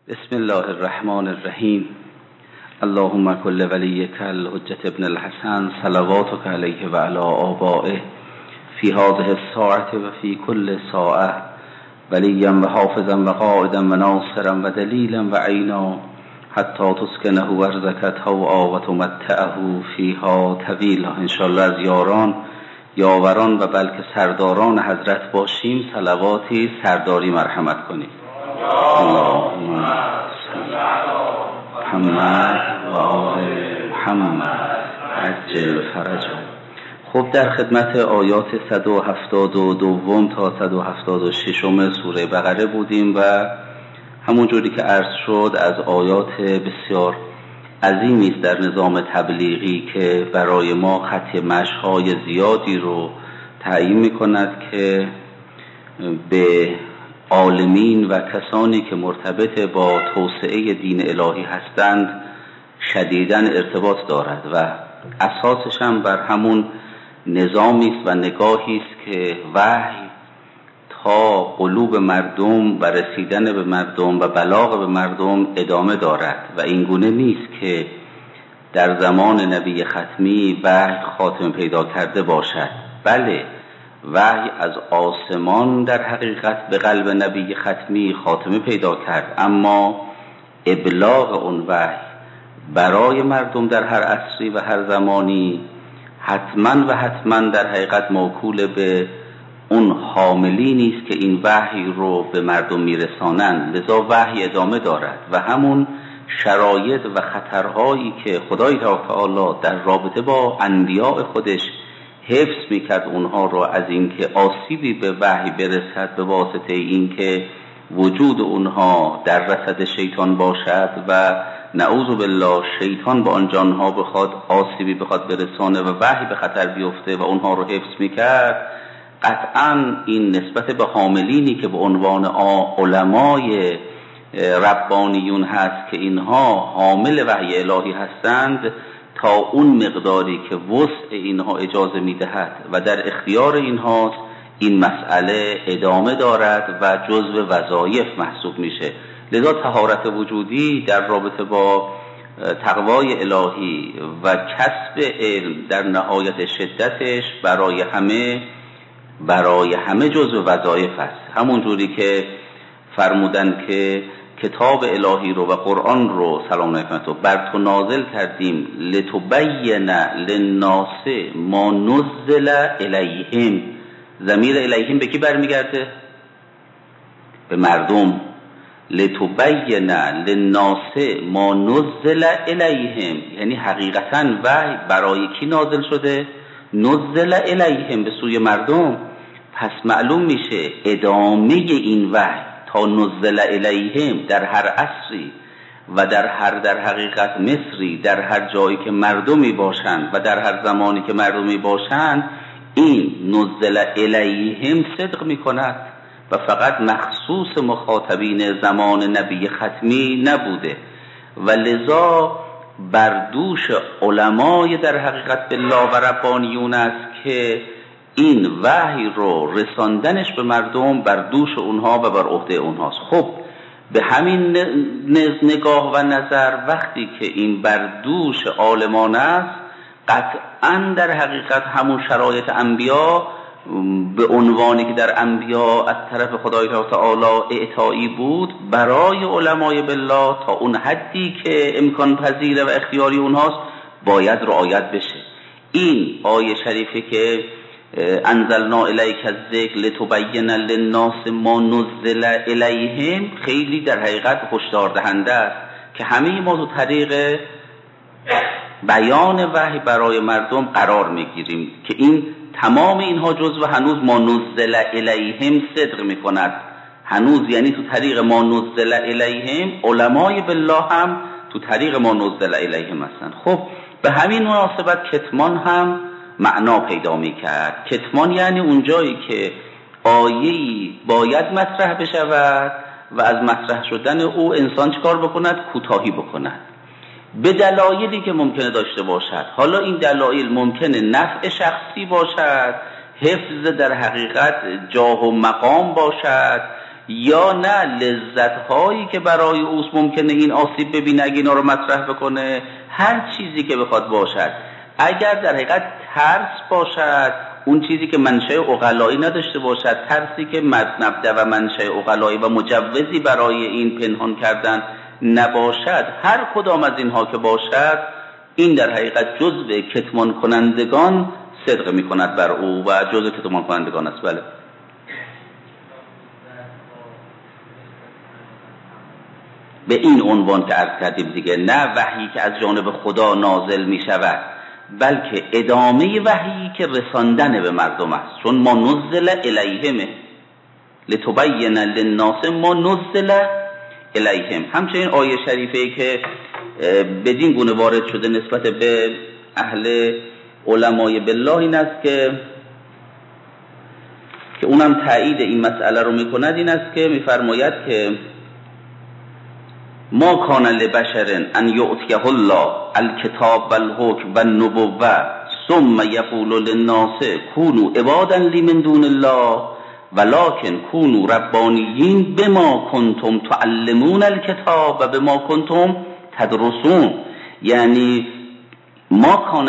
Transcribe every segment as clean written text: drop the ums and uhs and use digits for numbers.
بسم الله الرحمن الرحیم. اللهم کل ولیک الحجة ابن الحسن صلواتک علیه و علی آبائه فی هذه الساعة و فی کل ساعة ولیا و حافظا و قائدا و ناصرا و دلیلا و عینا حتی تسکنه ارضک طوعا و تمتعه فیها طویلا. انشاءالله از یاوران و بلکه سرداران حضرت باشیم. صلواتی سرداری مرحمت کنیم. اللهم صل علی محمد و آل محمد عجل فرجهم. خب در خدمت آیات 172 تا 176 سوره بقره بودیم و همون جوری که عرض شد از آیات بسیار عظیمی است در نظام تبلیغی که برای ما خط مشی‌های زیادی رو تعیین می‌کند که به عالمین و کسانی که مرتبط با توسعه دین الهی هستند شدیداً ارتباط دارد و اساسش هم بر همون نظامی است و نگاهی است که وحی تا قلوب مردم و رسیدن به مردم و بلاغ به مردم ادامه دارد و این گونه نیست که در زمان نبی ختمی وحی خاتمه پیدا کرده باشد. بله، وحی از آسمان در حقیقت به قلب نبی ختمی خاتمه پیدا کرد، اما ابلاغ اون وحی برای مردم در هر عصری و هر زمانی حتما در حقیقت موکول به اون حاملینی است که این وحی رو به مردم میرسانند. لذا وحی ادامه دارد و همون شرایط و خطرهایی که خدای تعالی در رابطه با انبیاء خودش حفظ میکرد اونها رو از اینکه آسیبی به وحی برسد به واسطه اینکه وجود اونها در رصد شیطان باشد و نعوذ بالله شیطان به آن جانها بخواد آسیبی بخواد برسانه و وحی به خطر بیفته و اونها رو حفظ میکرد. قطعاً این نسبت به حاملینی که به عنوان علمای ربانیون هست که اینها حامل وحی الهی هستند، تا اون مقداری که وسع اینها اجازه میدهد و در اختیار اینهاست این مسئله ادامه دارد و جزو وظایف محسوب میشه. لذا طهارت وجودی در رابطه با تقوای الهی و کسب علم در نهایت شدتش برای همه جزو وظایف است. همون جوری که فرمودن که کتاب الهی رو و قرآن رو سلام علیکم بر تو نازل کردیم لتبین للناس ما نزل الیهم. ضمیر الیهم به کی برمیگرده؟ به مردم. لتبین للناس ما نزل الیهم، یعنی حقیقتاً وحی برای کی نازل شده؟ نزل الیهم، به سوی مردم. پس معلوم میشه ادامه این وحی تا نزل الیهم در هر عصری و در حقیقت مصری، در هر جایی که مردمی باشند و در هر زمانی که مردمی باشند، این نزل الیهم صدق میکند و فقط مخصوص مخاطبین زمان نبی ختمی نبوده و لذا بر دوش علمای در حقیقت بالله و ربانیون است که این وحی رو رساندنش به مردم بر دوش اونها و بر عهده اونهاست. خب به همین نگاه و نظر وقتی که این بر دوش عالمان است، قطعاً در حقیقت همون شرایط انبیا به عنوانی که در انبیا از طرف خدای تعالی اعطایی بود برای علمای بالله تا اون حدی که امکان پذیره و اختیاری اونهاست باید رعایت بشه. این آیه شریفه که انزلنا الیک الذکر لتبین للناس ما نزل الیهم خیلی در حقیقت هشدار دهنده است که همه ما تو طریق بیان وحی برای مردم قرار میگیریم که این تمام اینها جزو هنوز ما نزل الیهم صدق میکند. هنوز یعنی تو طریق ما نزل الیهم علمای بالله هم تو طریق ما نزل الیهم هستند. خب به همین مناسبت کتمان هم معنا پیدا میکرد. کتمان یعنی اونجایی که آیه‌ای باید مطرح بشود و از مطرح شدن او انسان چکار بکند؟ کوتاهی بکند به دلایلی که ممکنه داشته باشد. حالا این دلایل ممکنه نفع شخصی باشد، حفظ در حقیقت جاه و مقام باشد، یا نه لذت‌هایی که برای اوست ممکنه این آسیب ببینه اگه اینا رو مطرح بکنه، هر چیزی که بخواد باشد. اگر در حقیقت ترس باشد، اون چیزی که منشأ عقلایی نداشته باشد، ترسی که مبدا و منشأ عقلایی و مجوزی برای این پنهان کردن نباشد، هر کدام از اینها که باشد، این در حقیقت جزء کتمان کنندگان صدق می کند بر او و جزء کتمان کنندگان است. بله. به این عنوان که عرض کردیم دیگه، نه وحی که از جانب خدا نازل می شود، بلکه ادامه وحی که رساندن به مردم است. چون ما نزل الیهم لتبین للناس ما نزل الیهم. همچنین آیه شریفه‌ای که بدین گونه وارد شده نسبت به اهل علمای بالله این است که اونم تایید این مسئله رو میکند، این است که میفرماید که ما کان لبشر ان یؤتیه الله الکتاب والحکم والنبوة ثم یقول للناس کونوا عبادا لی من دون الله ولکن کونوا ربانیین بما کنتم تعلمون الکتاب و بما کنتم تدرسون. یعنی ما کان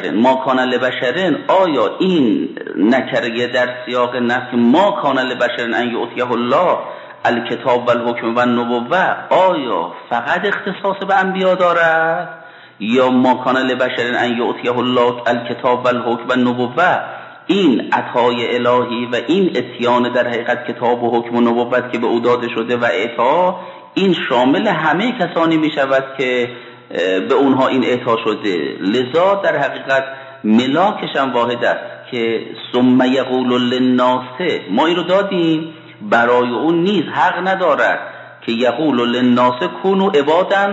لبشر، آیا این نکره در سیاق نفی ما کان لبشر ان یؤتیه الله الکتاب والحکم والنبوة آیا فقط اختصاص به انبیا دارد، یا ما کان لبشر ان یؤتیه الله الکتاب والحکم والنبوة این عطای الهی و این اتیان در حقیقت کتاب و حکم و نبوت که به او داده شده و اعطا، این شامل همه کسانی می شود که به اونها این اعطا شده. لذا در حقیقت ملاکش هم واحد است که ثم یقول للناس، ما این رو دادیم، برای اون نیز حق ندارد که یقول للناس کونوا عبادا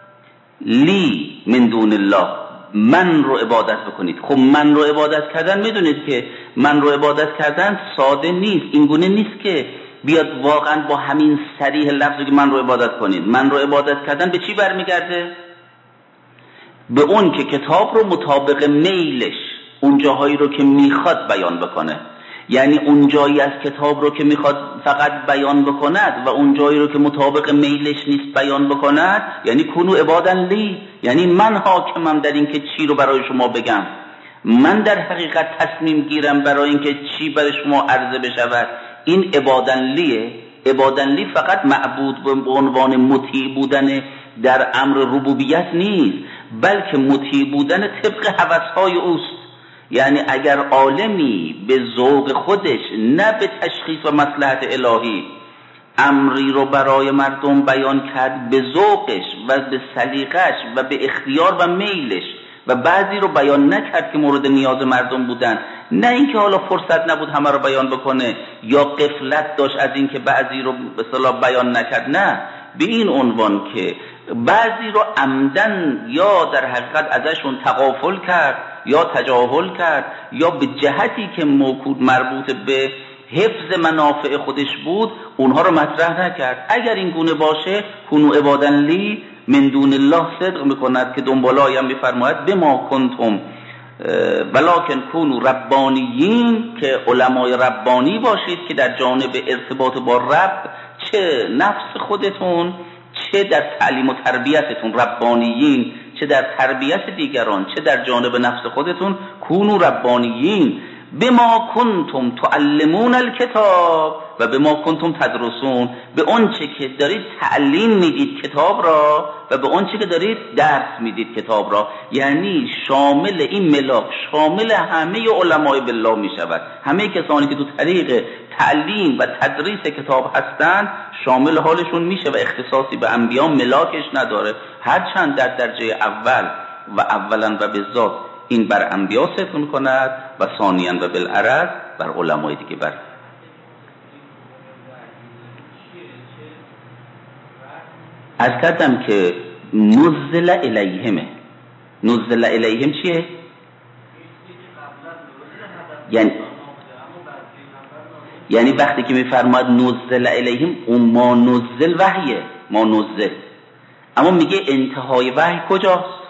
لی من دون الله، من رو عبادت بکنید. خب من رو عبادت کردن، میدونید که من رو عبادت کردن ساده نیست، این گونه نیست که بیاد واقعا با همین صریح لفظی که من رو عبادت کنید. من رو عبادت کردن به چی برمیگرده؟ به اون که کتاب رو مطابق میلش، اون جاهایی رو که میخواد بیان بکنه، یعنی اون جایی از کتاب رو که میخواد فقط بیان بکند و اون جایی رو که مطابق میلش نیست بیان بکند، یعنی کونوا عبادا لی، یعنی من حاکمم در این که چی رو برای شما بگم، من در حقیقت تصمیم گیرم برای این که چی برای شما عرضه بشود. این عبادا لیه. عبادا لی فقط معبود به عنوان مطیع بودن در امر ربوبیت نیست، بلکه مطیع بودن طبق هوس‌های اوست. یعنی اگر عالمی به ذوق خودش، نه به تشخیص و مصلحت الهی، امری رو برای مردم بیان کرد به ذوقش و به سلیقش و به اختیار و میلش، و بعضی رو بیان نکرد که مورد نیاز مردم بودن، نه اینکه حالا فرصت نبود همه رو بیان بکنه یا غفلت داشت از اینکه بعضی رو به اصطلاح بیان نکرد، نه، به این عنوان که بعضی رو عمدن یا در حقیقت ازشون تغافل کرد یا تجاهل کرد یا به جهتی که موکود مربوط به حفظ منافع خودش بود اونها رو مطرح نکرد. اگر این گونه باشه کونوا عبادا لی من دون الله صدق میکند که دنبال آیم میفرماید بما کنتم ولکن کونوا ربانیین، که علمای ربانی باشید که در جانب ارتباط با رب، چه نفس خودتون چه در تعلیم و تربیتتون ربانیین، چه در تربیت دیگران چه در جانب نفس خودتون، کونوا ربانیین بما کنتم تعلمون الکتاب و بما کنتم تدرسون، به اون چه که دارید تعلیم میدید کتاب را و به اون چه که دارید درس میدید کتاب را. یعنی شامل این ملاک، شامل همه علمای بالله میشود، همه کسانی که تو طریق تعلیم و تدریس کتاب هستند شامل حالشون میشه و اختصاصی به انبیا ملاکش نداره، هرچند در درجه اول و اولا و بالذات این بر انبیا صدق میکند و ثانیاً و بالعرض بر علمای دیگه. بر از کردم که نزل الیهم، نزل الیهم چیه؟ یعنی وقتی که میفرماید نزل الیهم، اون ما نزل وحیه، ما نزل، اما میگه انتهای وحی کجاست؟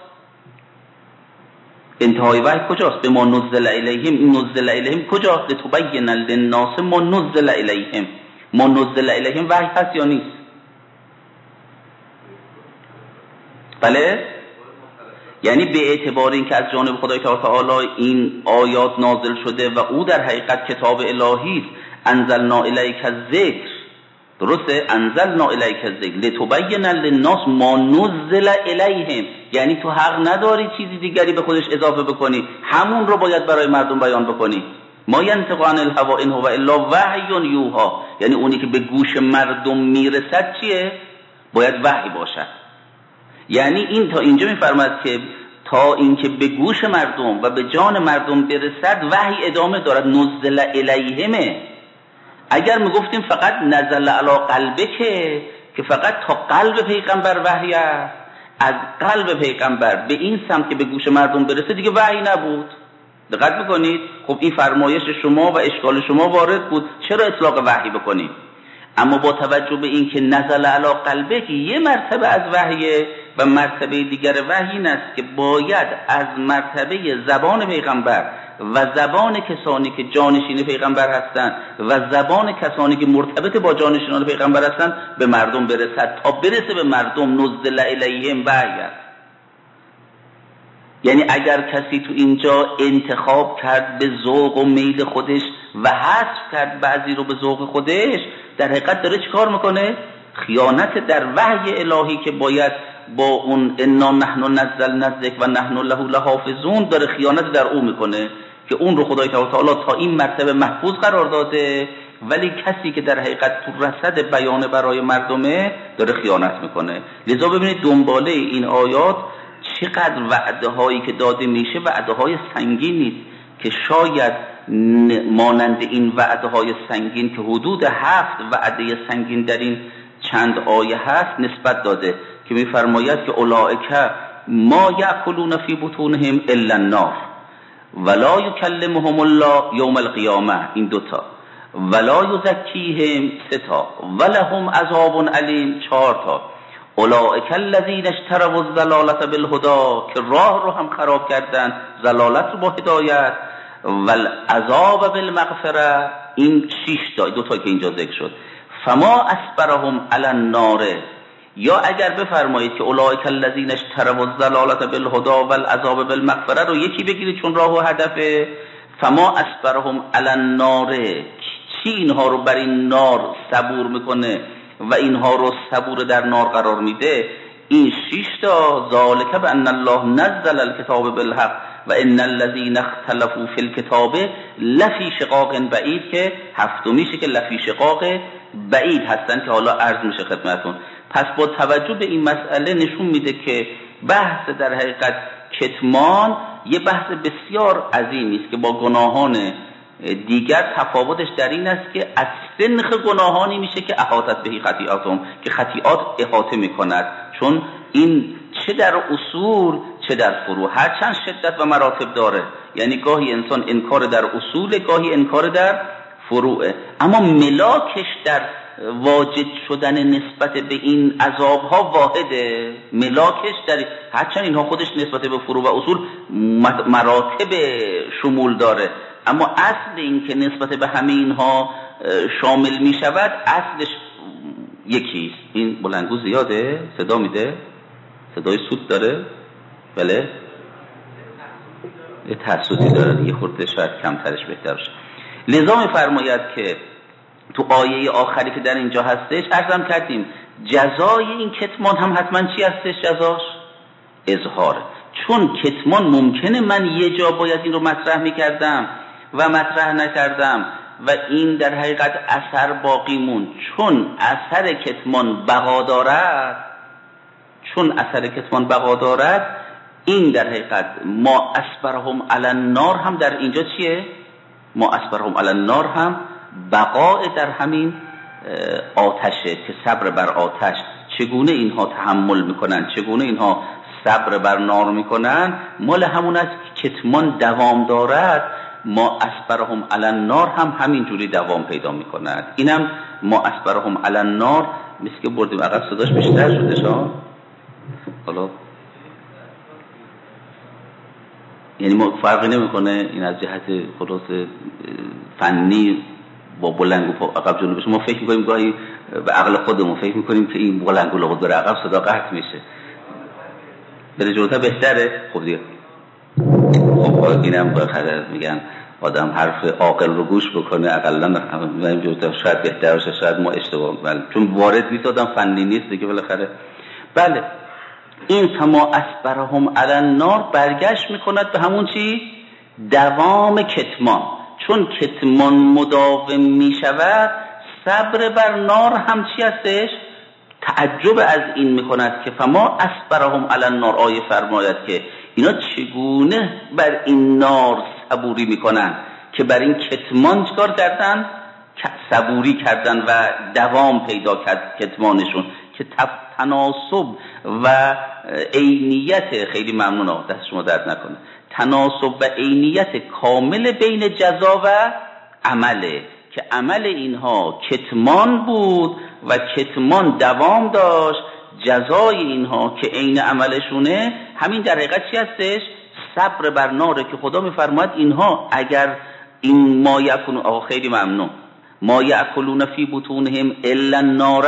انتهای وحی کجاست؟ به ما نزل الیهم، این نزل الیهم کجاست؟ لتبین للناس ما نزل الیهم، ما نزل الیهم وحی هست یا نیست؟ بله؟ یعنی به اعتبار این که از جانب خدای تعالی این آیات نازل شده و او در حقیقت کتاب الهی است، انزلنا الیک الذکر، درسته؟ انزلنا الیک الذکر لتبین للناس ما نزل الیهم، یعنی تو حق نداری چیزی دیگری به خودش اضافه بکنی، همون رو باید برای مردم بیان بکنی. ما ینطق عن الهوا ان هو الا وحی یوحی، یعنی اونی که به گوش مردم میرسد چیه؟ باید وحی باشد. یعنی این تا اینجا میفرماید که تا اینکه به گوش مردم و به جان مردم برسد وحی ادامه دارد. نزل الیهمه. اگر میگفتیم فقط نزل علی قلبک که فقط تا قلب پیغمبر وحی است، از قلب پیغمبر به این سمت که به گوش مردم برسه دیگه وحی نبود. دقت میکنید؟ خب این فرمایش شما و اشکال شما وارد بود، چرا اطلاق وحی بکنید؟ اما با توجه به این که نزل علی قلبک یه مرتبه از وحیه و مرتبه دیگر وحی این است که باید از مرتبه زبان پیغمبر و زبان کسانی که جانشین پیغمبر هستند و زبان کسانی که مرتبط با جانشینان پیغمبر هستند به مردم برسد. تا برسه به مردم نزل الیهم وحی است. یعنی اگر کسی تو اینجا انتخاب کرد به ذوق و میل خودش و حذف کرد بعضی رو به ذوق خودش، در حقیقت داره چیکار میکنه؟ خیانت در وحی الهی که باید با اون انا نحن نزلنا الذکر و نحن له لحافظون، داره خیانت در او میکنه که اون رو خدای تعالی تا این مرتبه محفوظ قرار داده، ولی کسی که در حقیقت تو رصد بیان برای مردمه داره خیانت میکنه. لذا ببینید دنباله این آیات چقدر وعده هایی که داده میشه وعده های سنگین نیست که شاید مانند این وعده های سنگین که حدود 7 وعده سنگین در این چند آیه هست نسبت داده که میفرماید که اولئک ما یأکلون فی بطونهم الا النار ولا یکلمهم الله یوم القیامه، این دوتا، ولا یزکیهم 3 ولهم عذاب علیم 4، اولئک الذین اشتروا الضلالة بالهدی، که راه رو هم خراب کردن، ضلالت رو با هدایت، والعذاب بالمغفره، این 6 دوتا که اینجا ذکر شد. فما اصبرهم علی النار، یا اگر بفرمایید که اولئک الذین اشتروا الضلالة بالهدی والعذاب بالمغفره رو یکی بگیرید چون راه و هدفه، فما اصبرهم علی النار، چی اینها رو بر این نار صبور میکنه و اینها رو صبور در نار قرار میده؟ این 6 ذالک بان الله نزل الکتاب بالحق و ان الذین اختلفوا فی الکتاب لفی شقاق بعید، که هفتمیشه که لفی شقاق بعید هستن که حالا عرض میشه خدمتون. پس با توجه به این مسئله نشون میده که بحث در حقیقت کتمان یه بحث بسیار عظیمی است که با گناهان دیگر تفاوتش در این است که از سنخ گناهانی میشه که احاطت بهی خطیئاتهم، که خطیئات احاطه میکند، چون این چه در اصول چه در فروع هرچند شدت و مراتب داره، یعنی گاهی انسان انکار در اصول، گاهی انکار در فروعه، اما ملاکش در واجد شدن نسبت به این عذابها واحده. ملاکش در هرچند اینها خودش نسبت به فروع و اصول مراتب شمول داره، اما اصل این که نسبت به همه اینها شامل می شود اصلش یکیست. این بلندگو زیاده؟ صدا میده؟ صدای سود داره؟ بله؟ یه ترسوتی داره، یه خورده شاید کمترش بهتر باشه. لذا می فرماید که تو آیه آخری که در اینجا هستش عرضم کردیم جزای این کتمان هم حتما چی هستش؟ جزاش اظهاره. چون کتمان ممکنه من یه جا باید این رو مطرح میکردم و مطرح نکردم و این در حقیقت اثر باقی موند. چون اثر کتمان بقا دارد، این در حقیقت ما اصبرهم علی النار هم در اینجا چیه؟ ما اصبرهم علی النار هم بقاء در همین آتشه که صبر بر آتش، چگونه اینها تحمل میکنن، چگونه اینها صبر بر نار میکنن، مال همون است که کتمان دوام دارد. ما اصبرهم علی النار هم همین جوری دوام پیدا میکند. اینم ما اصبرهم علی النار مثل که بردیم عقب صداش بیشتر شده شا. حالا یعنی ما فرقی نمیکنه این از جهت خلاص فنی با بلنگو عقب جلو بشه. ما فکر می‌کنیم گاهی به عقل خودمون فکر می‌کنیم که این بلنگو لابد بره عقب صدا قطع میشه، بره جلوتر بهتره. خب دیگه خب اینم بالاخره میگن آدم حرف عاقل رو گوش بکنه، اقلا همین جلوتر شاید بهتر باشه، شاید ما اشتباه بله چون وارد نیست آدم فنی نیست دیگه بالاخره. بله این فما اصبرهم علی النار برگشت میکند به همون چی؟ دوام کتمان. چون کتمان مداوم میشود صبر بر نار هم چی هستش؟ تعجب از این میکند که فما اصبرهم علی النار. آیه فرماید که اینا چگونه بر این نار صبوری میکنن که بر این کتمان چکار کردن؟ صبوری کردن و دوام پیدا کرد کتمانشون که تناسب و عینیت، خیلی ممنونم دست شما درد نکنه، تناسب و عینیت کامل بین جزا و عمله که عمل اینها کتمان بود و کتمان دوام داشت، جزای اینها که عین عملشونه همین در حقیقت چی هستش؟ صبر بر ناره که خدا میفرماید اینها اگر این ما یکونو، آقا خیلی ممنون، ما یأکلون فی بطونهم الا النار،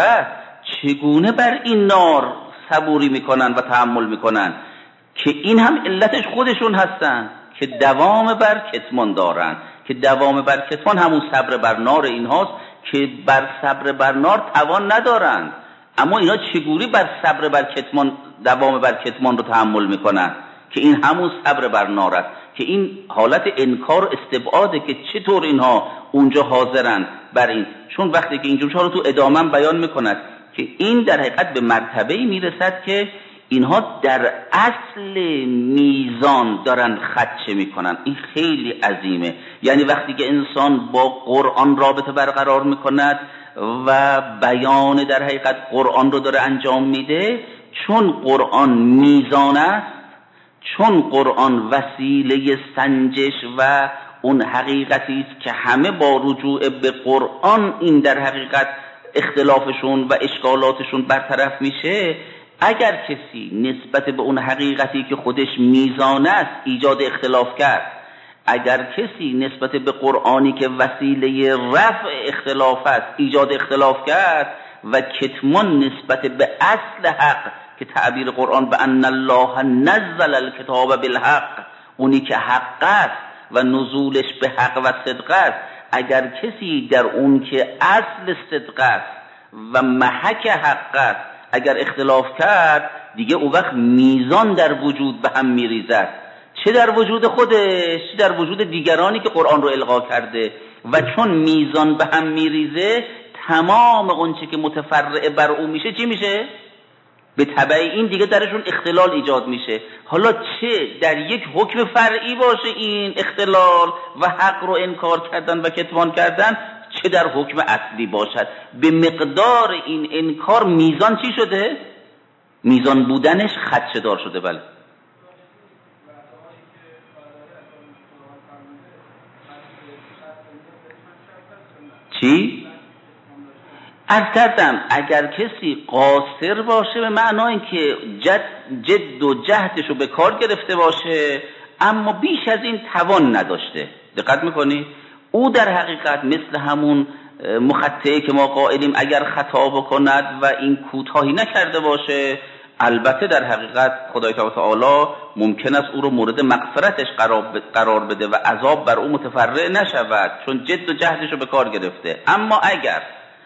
چگونه بر این نار صبوری میکنن و تحمل میکنن که این هم علتش خودشون هستن که دوام بر کتمان دارن، که دوام بر کتمان همون صبر بر نار اینهاست که بر صبر بر نار توان ندارند، اما اینا چگونه بر صبر بر کتمان دوام بر کتمان رو تحمل میکنن که این همون صبر بر نار است، که این حالت انکار و استبعاده که چطور اینها اونجا حاضرن بر این. چون وقتی که اینجور رو تو ادامه بیان میکند که این در حقیقت به مرتبه‌ای میرسد که اینها در اصل میزان دارن خدشه میکنن. این خیلی عظیمه. یعنی وقتی که انسان با قرآن رابطه برقرار میکند و بیان در حقیقت قرآن رو داره انجام میده، چون قرآن میزان است، چون قرآن وسیله سنجش و اون حقیقتی است که همه با رجوع به قرآن این در حقیقت اختلافشون و اشکالاتشون برطرف میشه. اگر کسی نسبت به اون حقیقتی که خودش میزان است ایجاد اختلاف کرد، اگر کسی نسبت به قرآنی که وسیله رفع اختلاف است ایجاد اختلاف کرد و کتمان نسبت به اصل حق که تعبیر قرآن به ان الله نزل الکتاب بالحق، اونی که حق است و نزولش به حق و صدق است، اگر کسی در اون که اصل صدق است و محک حق است اگر اختلاف کرد، دیگه اون وقت میزان در وجود به هم میریزد، چه در وجود خودش چه در وجود دیگرانی که قرآن رو القا کرده. و چون میزان به هم میریزه تمام اونچه که متفرع بر اون میشه چی میشه؟ به تبع این دیگه درشون اختلال ایجاد میشه. حالا چه در یک حکم فرعی باشه این اختلال و حق رو انکار کردن و کتمان کردن، چه در حکم اصلی باشد، به مقدار این انکار میزان چی شده؟ میزان بودنش خدشه‌دار شده. بله چی؟ عرض کردم اگر کسی قاصر باشه به معنای که جد و جهدش رو به کار گرفته باشه اما بیش از این توان نداشته، دقت میکنی؟ او در حقیقت مثل همون مخطئه که ما قائلیم اگر خطا بکند و این کوتاهی نکرده باشه، البته در حقیقت خدای تعالی ممکن است او رو مورد مغفرتش قرار بده و عذاب بر او متفرع نشود چون جد و جهدش رو به کار گرفته. اما اگر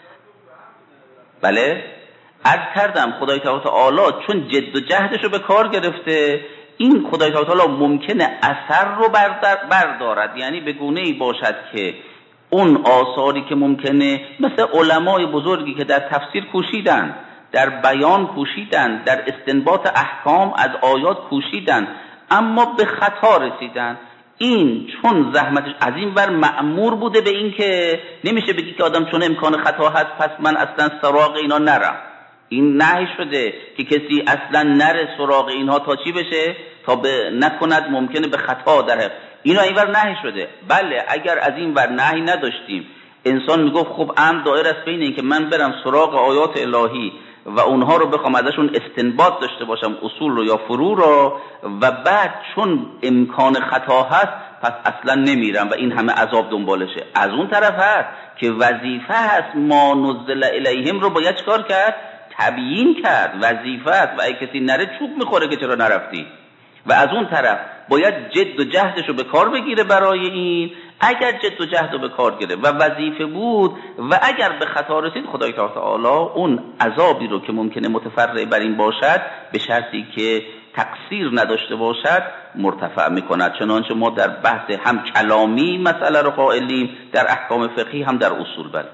بله عرض کردم خدای تعالی چون جد و جهدش رو به کار گرفته، این خدای تعالی ممکنه اثر رو بردارد، یعنی به گونه‌ای باشد که اون آثاری که ممکنه مثل علمای بزرگی که در تفسیر کوشیدن، در بیان کوشیدن، در استنباط احکام از آیات کوشیدن اما به خطا رسیدن، این چون زحمتش عظیم بر مأمور بوده به این که نمیشه بگی که آدم چون امکان خطا هست پس من اصلا سراغ اینا نرم. این نهی شده که کسی اصلا نره سراغ اینها تا چی بشه؟ تا نکند ممکنه به خطا در اینا اینور نهی شده. بله اگر از این ور نهی نداشتیم انسان میگفت خب امر دایر است بین این که من برم سراغ آیات الهی و اونها رو بخوام ازشون استنباط داشته باشم اصول رو یا فروع رو، و بعد چون امکان خطا هست پس اصلا نمیرم و این همه عذاب دنبالشه. از اون طرف هست که وظیفه هست ما نزل الیهم رو باید چکار کرد؟ تبیین کرد. وظیفه است و اگه کسی نره چوب میخوره که چرا نرفتی. و از اون طرف باید جد و جهدش رو به کار بگیره برای این. اگر جد و جهد رو به کار گیره و وظیفه بود و اگر به خطا رسید، خدای تعالی اون عذابی رو که ممکنه متفرع بر این باشد به شرطی که تقصیر نداشته باشد مرتفع میکند. چنانچه ما در بحث هم کلامی مسئله رو قائلیم، در احکام فقهی هم در اصول. بله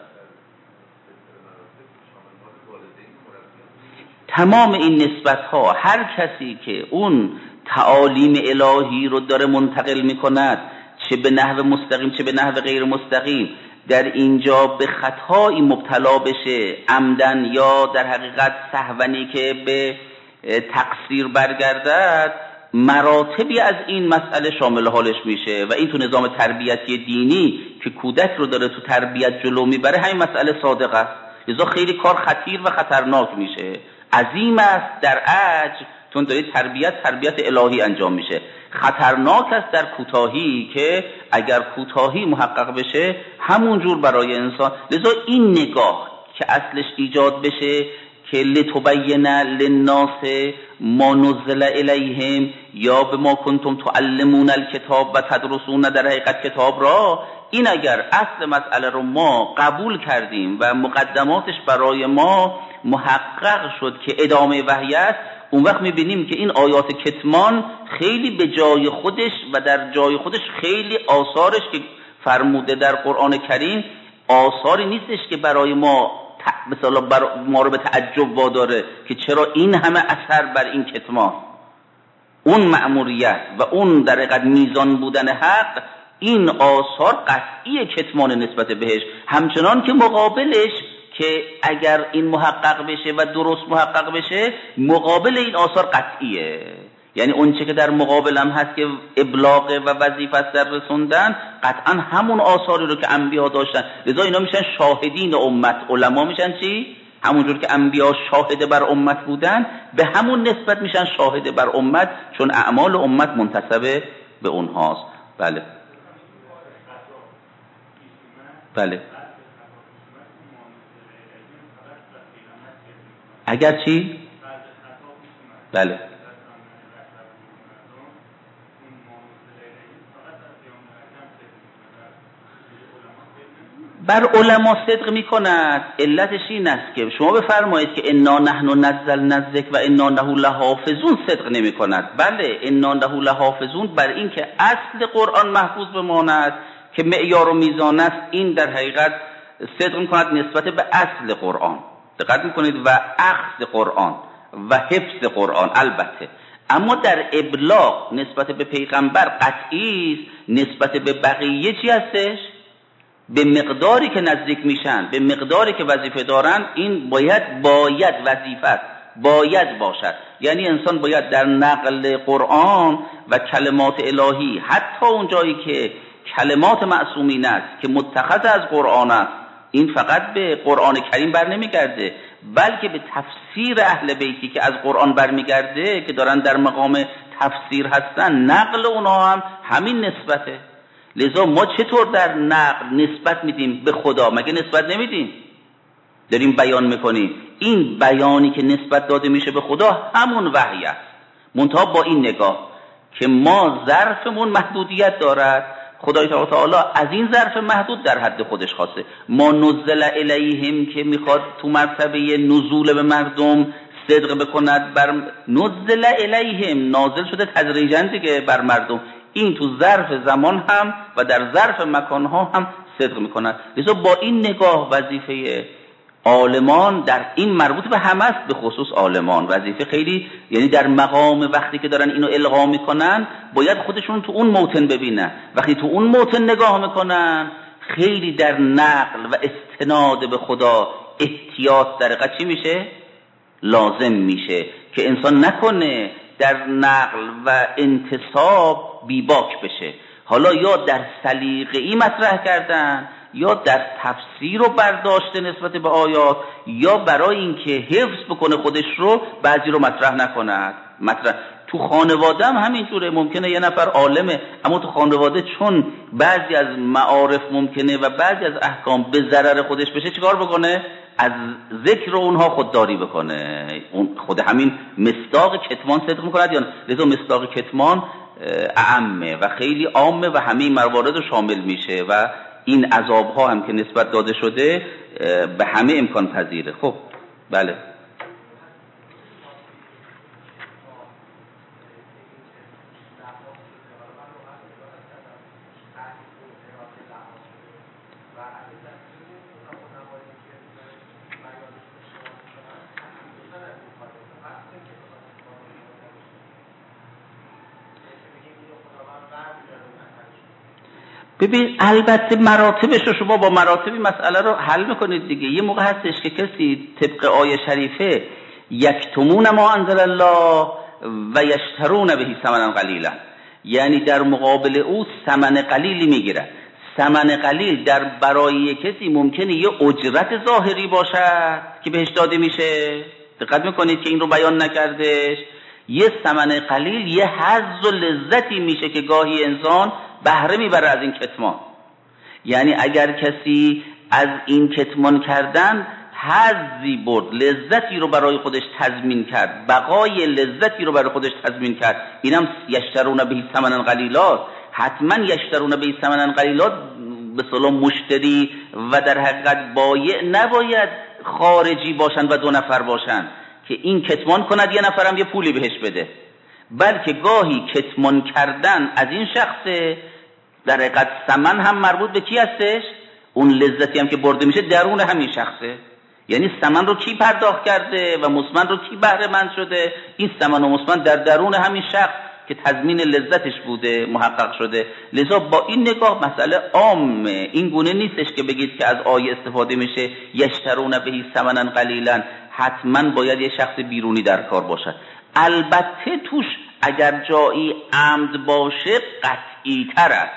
تمام این نسبت ها، هر کسی که اون تعالیم الهی رو داره منتقل میکند، چه به نحو مستقیم چه به نحو غیر مستقیم، در اینجا به خطایی مبتلا بشه عمدن یا در حقیقت سهونی که به تقصیر برگردد، مراتبی از این مسئله شامل حالش میشه. و این تو نظام تربیتی دینی که کودک رو داره تو تربیت جلو میبره همین مسئله صادق است. لذا خیلی کار خطیر و خطرناک میشه. عظیم است در اجر چون دارید تربیت الهی انجام میشه. خطرناک است در کوتاهی که اگر کوتاهی محقق بشه همون جور برای انسان. لذا این نگاه که اصلش ایجاد بشه که لتبین للناس ما نزل الیهم یا به ما کنتم تعلمون الکتاب و تدرسون، در حقیقت کتاب را، این اگر اصل مسئله رو ما قبول کردیم و مقدماتش برای ما محقق شد که ادامه وحی است، اون وقت میبینیم که این آیات کتمان خیلی به جای خودش و در جای خودش خیلی آثارش که فرموده در قرآن کریم آثاری نیستش که برای ما مثلا ما رو به تعجب واداره که چرا این همه اثر بر این کتمان. اون مأموریت و اون در حقیقت میزان بودن حق، این آثار قطعی کتمان نسبت بهش، همچنان که مقابلش که اگر این محقق بشه و درست محقق بشه مقابل این آثار قطعیه. یعنی اون چه که در مقابل هم هست که ابلاغ و وظیفه است در رسوندن، قطعا همون آثاری رو که انبیا داشتن. لذا اینا میشن شاهدین امت. علما میشن چی؟ همونجور که انبیا شاهد بر امت بودن به همون نسبت میشن شاهد بر امت، چون اعمال امت منتسب به اونهاست. بله بله. اگر چی؟ بله بر علما صدق میکند. علتش این است که شما بفرمایید که انا نحن نزلنا الذکر و انا له لحافظون صدق نمیکند. بله انا له لحافظون بر این که اصل قرآن محفوظ بماند که معیار و میزان است، این در حقیقت صدق میکند نسبت به اصل قرآن. دقت میکنید و اخذ قرآن و حفظ قرآن البته، اما در ابلاغ نسبت به پیغمبر قطعی است. نسبت به بقیه چی هستش؟ به مقداری که نزدیک میشن، به مقداری که وظیفه دارن، این باید وظیفه است، باید باشد. یعنی انسان باید در نقل قرآن و کلمات الهی، حتی اون جایی که کلمات معصومین است که متخذ از قرآن است، این فقط به قرآن کریم بر نمیگرده بلکه به تفسیر اهل بیتی که از قرآن برمیگرده که دارن در مقام تفسیر هستن، نقل اونها هم همین نسبته. لذا ما چطور در نقل نسبت میدیم به خدا؟ مگه نسبت نمیدیم؟ داریم بیان میکنیم. این بیانی که نسبت داده میشه به خدا همون وحی است، منتها با این نگاه که ما ظرفمون محدودیت دارد. خدای تعالی از این ظرف محدود در حد خودش خواسته. ما نزل الیهم که میخواد تو مرتبه نزول به مردم صدق بکند، بر نزل الیهم نازل شده تدریجاً دیگه بر مردم، این تو ظرف زمان هم و در ظرف مکان ها هم صدق میکند. لذا با این نگاه وظیفه عالمان در این مربوط به همه است، به خصوص عالمان وظیفه خیلی، یعنی در مقام وقتی که دارن اینو القا میکنن باید خودشون تو اون موطن ببینن. وقتی تو اون موطن نگاه میکنن خیلی در نقل و استناد به خدا احتیاط در حقیقت چی میشه؟ لازم میشه که انسان نکنه در نقل و انتصاب بیباک بشه. حالا یا در سلیقه‌ای مطرح کردن یا در تفسیر و برداشت نسبت به آیات، یا برای اینکه حفظ بکنه خودش رو بعضی رو مطرح نکند. تو خانواده هم همینجوره. ممکنه یه نفر عالمه اما تو خانواده چون بعضی از معارف ممکنه و بعضی از احکام به ضرر خودش بشه چیکار بکنه؟ از ذکر اونها خودداری بکنه. اون خود همین مصداق کتمان صدق میکند یا نه؟ لذا مصداق کتمان اعمه و خیلی عامه و همه موارد رو شامل میشه و این عذاب ها هم که نسبت داده شده به همه امکان پذیره. خب بله. ببین البته مراتبش رو شما با مراتبی مسئله رو حل میکنید دیگه. یه موقع هستش که کسی طبق آیه شریفه یکتمون ما انزل الله و یشترون به ثمنا قلیلا، یعنی در مقابل او ثمن قلیلی میگیره. ثمن قلیل در برای کسی ممکنه یه اجرت ظاهری باشد که بهش داده میشه، دقت میکنید که این رو بیان نکردش. یه ثمن قلیل یه حظ و لذتی میشه که گاهی انسان بهره میبره از این کتمان. یعنی اگر کسی از این کتمان کردن حظی برد، لذتی رو برای خودش تضمین کرد، بقای لذتی رو برای خودش تضمین کرد، اینم یشترون به ثمنا قلیلا. حتما یشترون به ثمنا قلیلا به اصطلاح مشتری و در حقیقت بایع نباید خارجی باشن و دو نفر باشن که این کتمان کند یه نفرم یه پولی بهش بده، بلکه گاهی کتمان کردن از این شخص در حقیقت ثمن هم مربوط به کی هستش؟ اون لذتی هم که برده میشه درون همین شخصه. یعنی ثمن رو کی پرداخت کرده و مسمن رو کی بهره مند شده؟ این ثمن و مسمن در درون همین شخص که تضمین لذتش بوده محقق شده. لذا با این نگاه مسئله عامه، این گونه نیستش که بگید که از آیه استفاده میشه یشترون به ثمنا قلیلا حتما باید یه شخص بیرونی در کار باشد. البته توش اگر جایی عمد باشه قطعی تر است،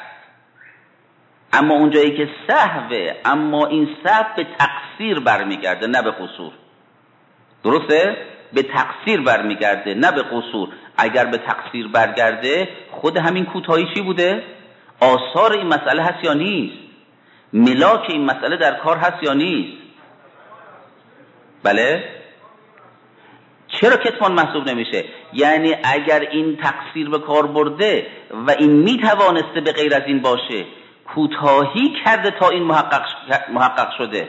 اما اونجایی که سهوه، اما این سهو به تقصیر برمیگرده نه به قصور. درسته؟ به تقصیر برمیگرده نه به قصور. اگر به تقصیر برگرده خود همین کوتاهی چی بوده؟ آثار این مسئله هست یا نیست؟ ملاک این مسئله در کار هست یا نیست؟ بله؟ چرا کتمان محسوب نمیشه؟ یعنی اگر این تقصیر به کار برده و این میتوانسته به غیر از این باشه، کوتاهی کرده تا این محقق شده.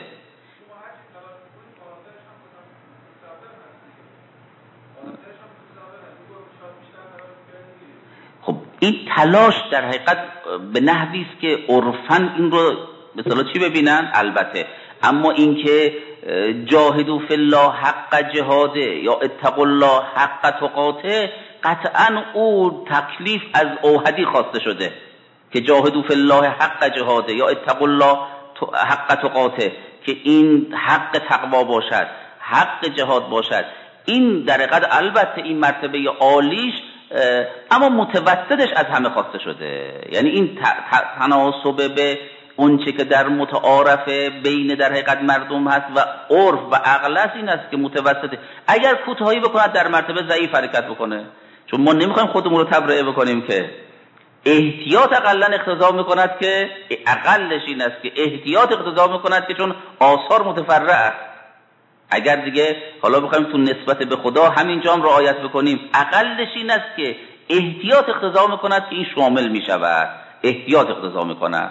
خب این تلاش در حقیقت به نحوی است که عرفاً این رو به اصطلاح چی ببینن؟ البته. اما این که جاهدوا فی الله حق جهاده یا اتقوا الله حق تقاته، قطعاً او تکلیف از اوحدی خواسته شده که جاهدوا فی الله حق جهاده یا اتقوا الله حق تقاته، که این حق تقوا باشد، حق جهاد باشد. این در حقیقت البته این مرتبه عالیش اما متوسطش از همه خواسته شده. یعنی این تناسب به اون چه که در متعارفه بین در حقیقت مردم هست و عرف و عقل است این است که متوسطه. اگر کوتاهی بکند در مرتبه ضعیف حرکت بکنه، چون ما نمیخوایم خودمون رو تبرئه بکنیم که احتیاط اقلا اقتضا میکند که اقلش این است که احتیاط اقتضا میکند که چون آثار متفرع است. اگر دیگه حالا بخوایم تو نسبت به خدا همین جام رعایت بکنیم، اقلش این است که احتیاط اقتضا میکند که این شامل میشود، احتیاط اقتضا میکند.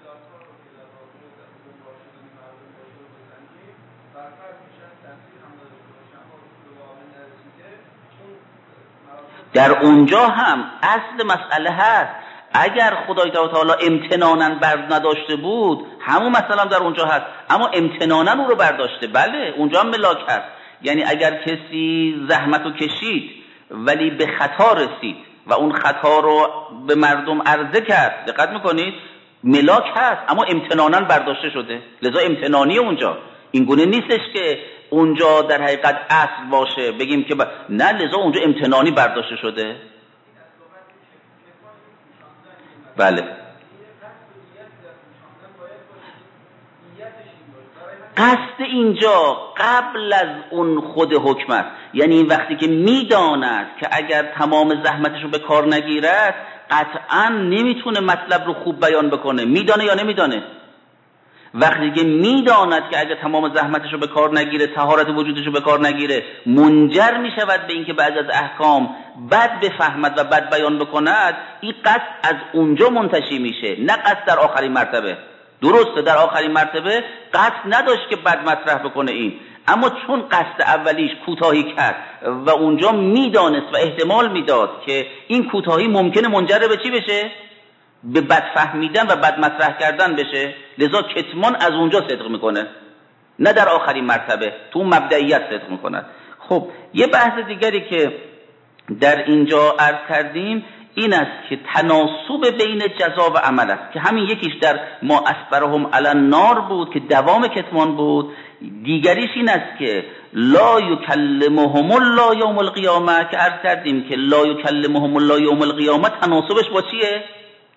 در اونجا هم اصل مسئله هست. اگر خدای تعالی امتناناً بر نداشته بود همون مسئله هم در اونجا هست، اما امتناناً او رو برداشته. بله اونجا هم ملاک هست. یعنی اگر کسی زحمت رو کشید ولی به خطا رسید و اون خطا رو به مردم عرضه کرد، دقت میکنید ملاک هست اما امتناناً برداشته شده. لذا امتنانی اونجا این گونه نیستش که اونجا در حقیقت اصل باشه بگیم که نه، لذا اونجا امتنانی برداشته شده. بله قصد اینجا قبل از اون خود حکم است، یعنی این وقتی که میداند که اگر تمام زحمتش رو به کار نگیرد قطعا نمیتونه مطلب رو خوب بیان بکنه. میدانه یا نمیدانه؟ وقتی که میداند که اگر تمام زحمتش رو به کار نگیره، طهارت وجودش رو به کار نگیره، منجر میشود به اینکه بعضی از احکام بد بفهمد و بد بیان بکند، این قصد از اونجا منتشی میشه، نه قصد در آخرین مرتبه. درسته در آخرین مرتبه قصد نداشت که بد مطرح بکنه این، اما چون قصد اولیش کوتاهی کرد و اونجا میدانست و احتمال میداد که این کوتاهی ممکنه منجر به چی بشه؟ به بد فهمیدن و بد مطرح کردن بشه، لذا کتمان از اونجا صدق میکنه، نه در آخرین مرتبه، تو مبدئیت صدق میکنه. خب یه بحث دیگری که در اینجا عرض کردیم این است که تناسب بین جزا و عمل است، که همین یکیش در ما اسبرهم علی النار بود که دوام کتمان بود، دیگریش این است که لا یکلمهم الله یوم القیامه، که عرض کردیم که لا یکلمهم الله یوم القیامه تناسبش با چیه؟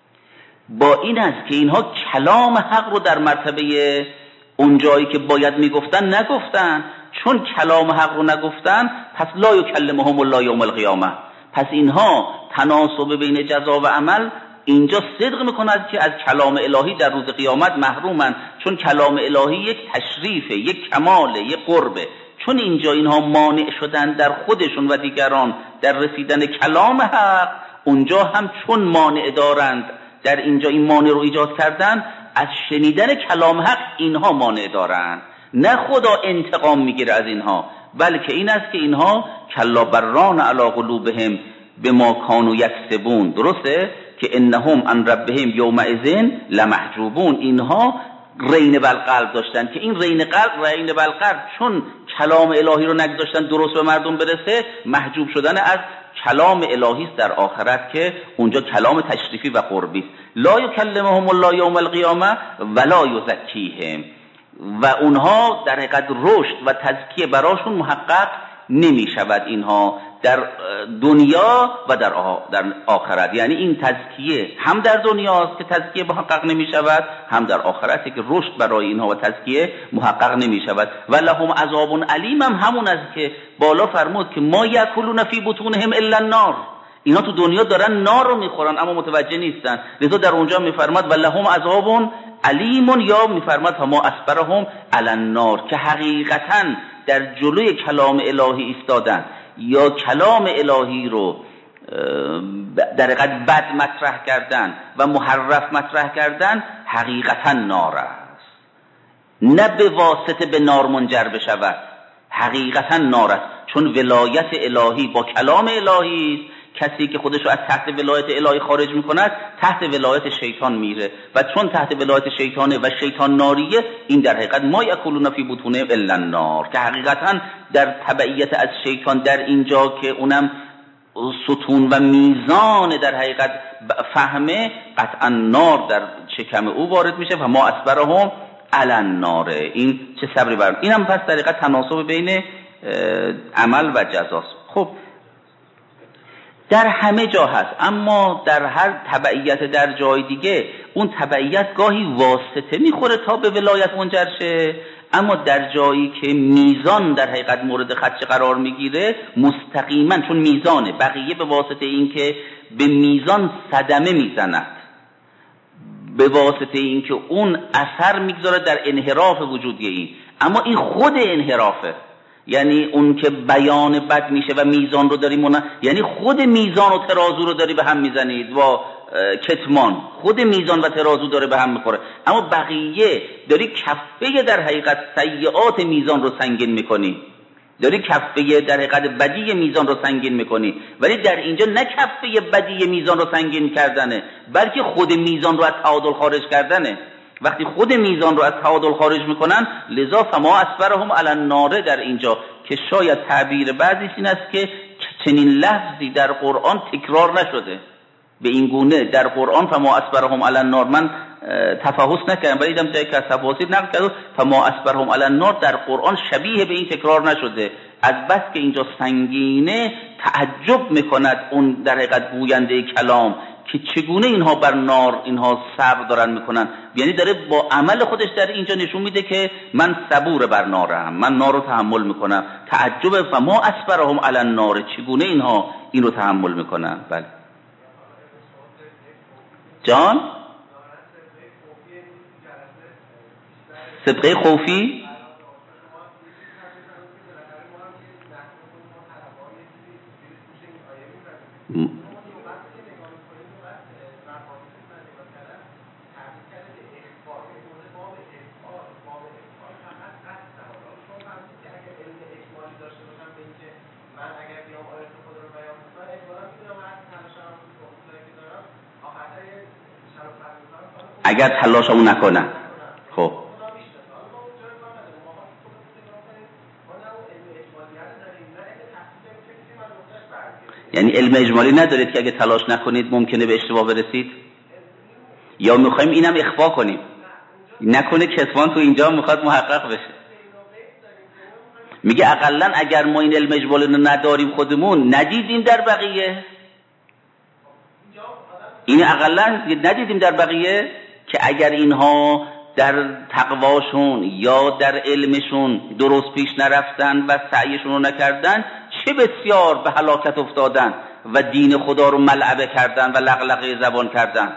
با این است که اینها کلام حق رو در مرتبه اون جایی که باید میگفتن نگفتن، چون کلام حق رو نگفتن پس لا یکلمهم الله یوم القیامه، پس اینها تناسب بین جزا و عمل اینجا صدق میکند که از کلام الهی در روز قیامت محرومن، چون کلام الهی یک تشریفه، یک کماله، یک قربه. چون اینجا اینها مانع شدن در خودشون و دیگران در رسیدن کلام حق، اونجا هم چون مانع دارند، در اینجا این مانع رو ایجاد کردن، از شنیدن کلام حق اینها مانع دارند، نه خدا انتقام میگیره از اینها، بلکه این است که اینها کلا بران علی قلوبهم بما کانوا یکسبون، درسته که انهم عن ربهم یومئذ لمحجوبون، اینها رین بالقلب داشتن که این رین بالقلب چون کلام الهی رو نگذاشتن درست به مردم برسه، محجوب شدن از کلام الهی است در آخرت که اونجا کلام تشریفی و قربی است. لا یکلمهم الله یوم القیامه ولا یزکیهم، و اونها در حقیقت رشد و تزکیه براشون محقق نمی شود اینها در دنیا و در آخرت، یعنی این تزکیه هم در دنیاست که تزکیه محقق نمی شود، هم در آخرتی که رشد برای اینها و تزکیه محقق نمی شود. و لهم عذاب علیم هم همون است که بالا فرمود که ما یاکلون فی بطونهم الا النار، اینا تو دنیا دارن نار رو میخورن اما متوجه نیستن، لذا در اونجا میفرماد و لهم عذاب علیم، یا میفرماد ما اسبرهم علی النار، که حقیقتاً در جلوی کلام الهی ایستادن یا کلام الهی رو در حقیقت بد مطرح کردن و محرف مطرح کردن حقیقتاً نار است، نه به واسطه به نار منجر بشود، حقیقتاً نار است، چون ولایت الهی با کلام الهی است. کسی که خودش رو از تحت ولایت الهی خارج میکند تحت ولایت شیطان میره، و چون تحت ولایت شیطانه و شیطان ناریه، این در حقیقت ما یاکلون فی بطونهم الا النار، که حقیقتا در تبعیت از شیطان در اینجا که اونم ستون و میزان در حقیقت فهمه، قطعا نار در شکم او وارد میشه و ما اسبرهم علی النار. این چه صبری بر اینم پس در حقیقت تناسب بین عمل و جزاست. خب در همه جا هست، اما در هر تبعیت در جای دیگه اون تبعیت گاهی واسطه میخوره تا به ولایت منجر شه، اما در جایی که میزان در حقیقت مورد خدشه قرار میگیره مستقیما، چون میزانه، بقیه به واسطه این که به میزان صدمه میزند، به واسطه این که اون اثر میگذاره در انحراف وجودی این، اما این خود انحرافه، یعنی اون که بیان بد میشه و میزان رو داریم یعنی خود میزان و ترازو رو داری به هم میزنید و کتمان خود میزان و ترازو داره به هم میخوره، اما بقیه داری کفه در حقیقت سیئات میزان رو سنگین میکنی، داری کفه در حقیقت بدی میزان رو سنگین میکنی، ولی در اینجا نه کفه بدی میزان رو سنگین کردنه، بلکه خود میزان رو از تعادل خارج کردنه. وقتی خود میزان رو از تعادل خارج میکنن، لذا فما اسبرهم علی النار در اینجا، که شاید تعبیر بعضیش این است که چنین لفظی در قرآن تکرار نشده به این گونه در قرآن، فما اسبرهم علی النار. من تفحص نکردم ولی دیدم جایی که از تفاسیر نقل کرده فما اسبرهم علی النار در قرآن شبیه به این تکرار نشده، از بس که اینجا سنگینه تعجب میکند اون در حقیقت گوینده کلام که چگونه اینها بر نار اینها صبر دارن میکنن، یعنی داره با عمل خودش در اینجا نشون میده که من صبور بر نارم، من نار رو تحمل میکنم. تعجب فما اصبرهم علی النار، چگونه اینها این رو تحمل میکنن. بله جان، سبقه خوفی اگر تلاشمو نکنم. خب یعنی علم اجمالی ندارید که اگه تلاش نکنید ممکنه به اشتباه برسید، یا میخوایم اینم اخفا کنیم نکنه کتمان تو اینجا میخواد محقق بشه. میگه اقلن اگر ما این علم اجمالی رو نداریم خودمون ندیدیم در بقیه، این اقلن ندیدیم در بقیه که اگر اینها در تقواشون یا در علمشون درست پیش نرفتن و سعیشون رو نکردن چه بسیار به هلاکت افتادن و دین خدا رو ملعبه کردن و لغلقه زبان کردن،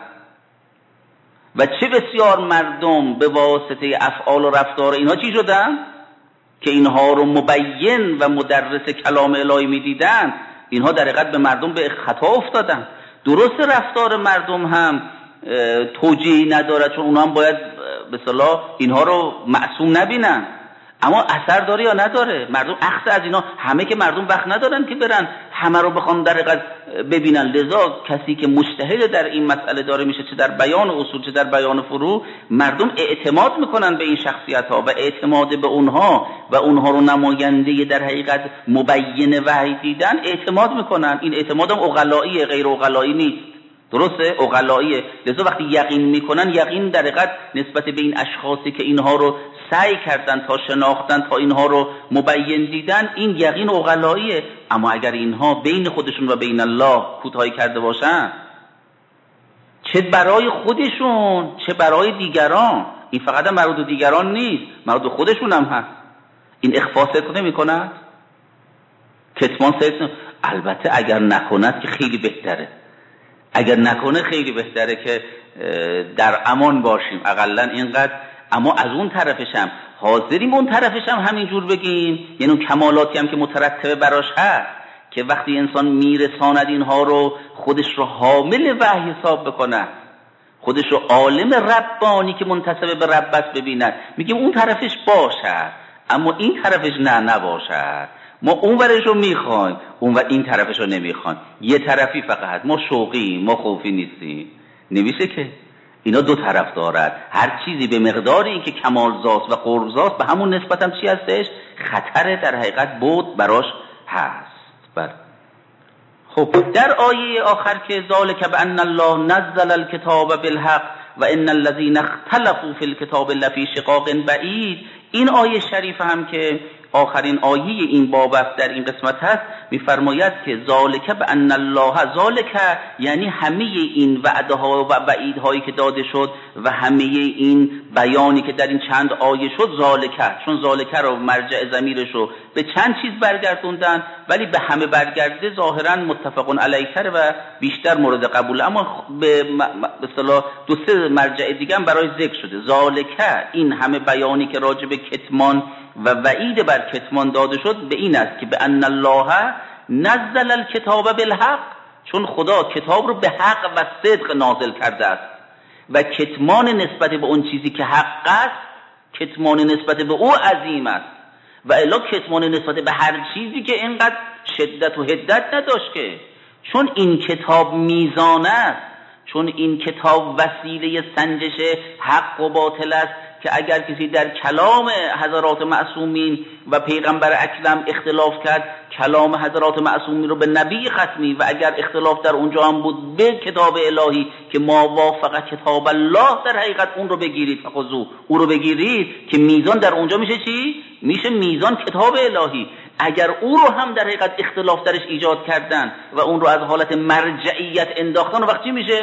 و چه بسیار مردم به واسطه افعال و رفتار اینها چی شدن که اینها رو مبین و مدرس کلام الهی میدیدن، اینها در حقیقت به مردم به خطا افتادن. درست رفتار مردم هم توجیه نداره، چون اونا هم باید به اصطلاح اینها رو معصوم نبینن، اما اثر داره یا نداره؟ مردم اخذ از اینا، همه که مردم وقت ندارن که برن همه رو بخوان در حقیقت ببینن. لذا کسی که مجتهد در این مسئله داره میشه، چه در بیان اصول چه در بیان فروع، مردم اعتماد میکنن به این شخصیت ها و اعتماد به اونها و اونها رو نماینده در حقیقت مبین وحی دیدن اعتماد میکنن. این اعتماد هم عقلاییه، غیر عقلایی نیست. درسته؟ عقلاییه. لذا وقتی یقین میکنن، یقین در حقیقت نسبت به این اشخاصی که اینها رو سعی کردن تا شناختن، تا اینها رو مبین دیدن، این یقین عقلاییه. اما اگر اینها بین خودشون و بین الله کوتاهی کرده باشن، چه برای خودشون چه برای دیگران، این فقط هم مربوط به دیگران نیست، مربوط به خودشون هم هست. این اخفا صدق نمی‌کند، کتمان صدق. البته اگر نکند که خیلی بهتره، اگر نکنه خیلی بهتره که در امان باشیم اقلا اینقدر. اما از اون طرفش هم حاضریم اون طرفش هم همینجور بگیم، یعنی اون کمالاتی هم که مترتبه براش هست که وقتی انسان میرساند اینها رو، خودش رو حامل وحی حساب بکنه، خودش رو عالم ربانی که منتسب به رب است ببیند، میگیم اون طرفش باشه، اما این طرفش نباشه. ما اون ورش رو میخوایم، اون ور این طرفش رو نمیخوایم، یه طرفی فقط. ما شوقی، ما خوفی نیستیم. نمیشه که اینا دو طرف دارد. هر چیزی به مقداری این که کمالزاست و قربزاست، به همون نسبت هم چی هستش؟ خطر در حقیقت بود براش هست. بله. خب در آیه آخر که ذالک بأن الله نزل الکتاب بالحق و ان الذین اختلفوا فی الکتاب لفی شقاق بعید، این آیه شریف هم که آخرین آیه این باب در این قسمت هست، میفرماید که ذالک بأن الله، ذالک یعنی همه این وعده ها و وعید هایی که داده شد و همه این بیانی که در این چند آیه شد، ذالک، چون ذالک رو مرجع ضمیرش رو به چند چیز برگردوندن، ولی به همه برگرده ظاهرا متفقون علیه و بیشتر مورد قبول، اما به اصطلاح دو سه مرجع دیگه هم برای ذکر شده. ذالک، این همه بیانی که راجع به کتمان و وعید بر کتمان داده شد به این است که به ان الله نزل الکتاب بالحق، چون خدا کتاب رو به حق و صدق نازل کرده است و کتمان نسبت به اون چیزی که حق است، کتمان نسبت به او عظیم است، و الا کتمان نسبت به هر چیزی که اینقدر شدت و حدت نداشت که، چون این کتاب میزان است، چون این کتاب وسیله سنجش حق و باطل است که اگر کسی در کلام حضرات معصومین و پیغمبر اکرم اختلاف کرد، کلام حضرات معصومین رو به نبی ختمی، و اگر اختلاف در اونجا هم بود به کتاب الهی که ما وافق کتاب الله، در حقیقت اون رو بگیرید، فخذو، اون رو بگیرید که میزان در اونجا میشه چی؟ میشه میزان کتاب الهی. اگر او رو هم در حقیقت اختلاف درش ایجاد کردن و اون رو از حالت مرجعیت انداختن، وقت چی میشه؟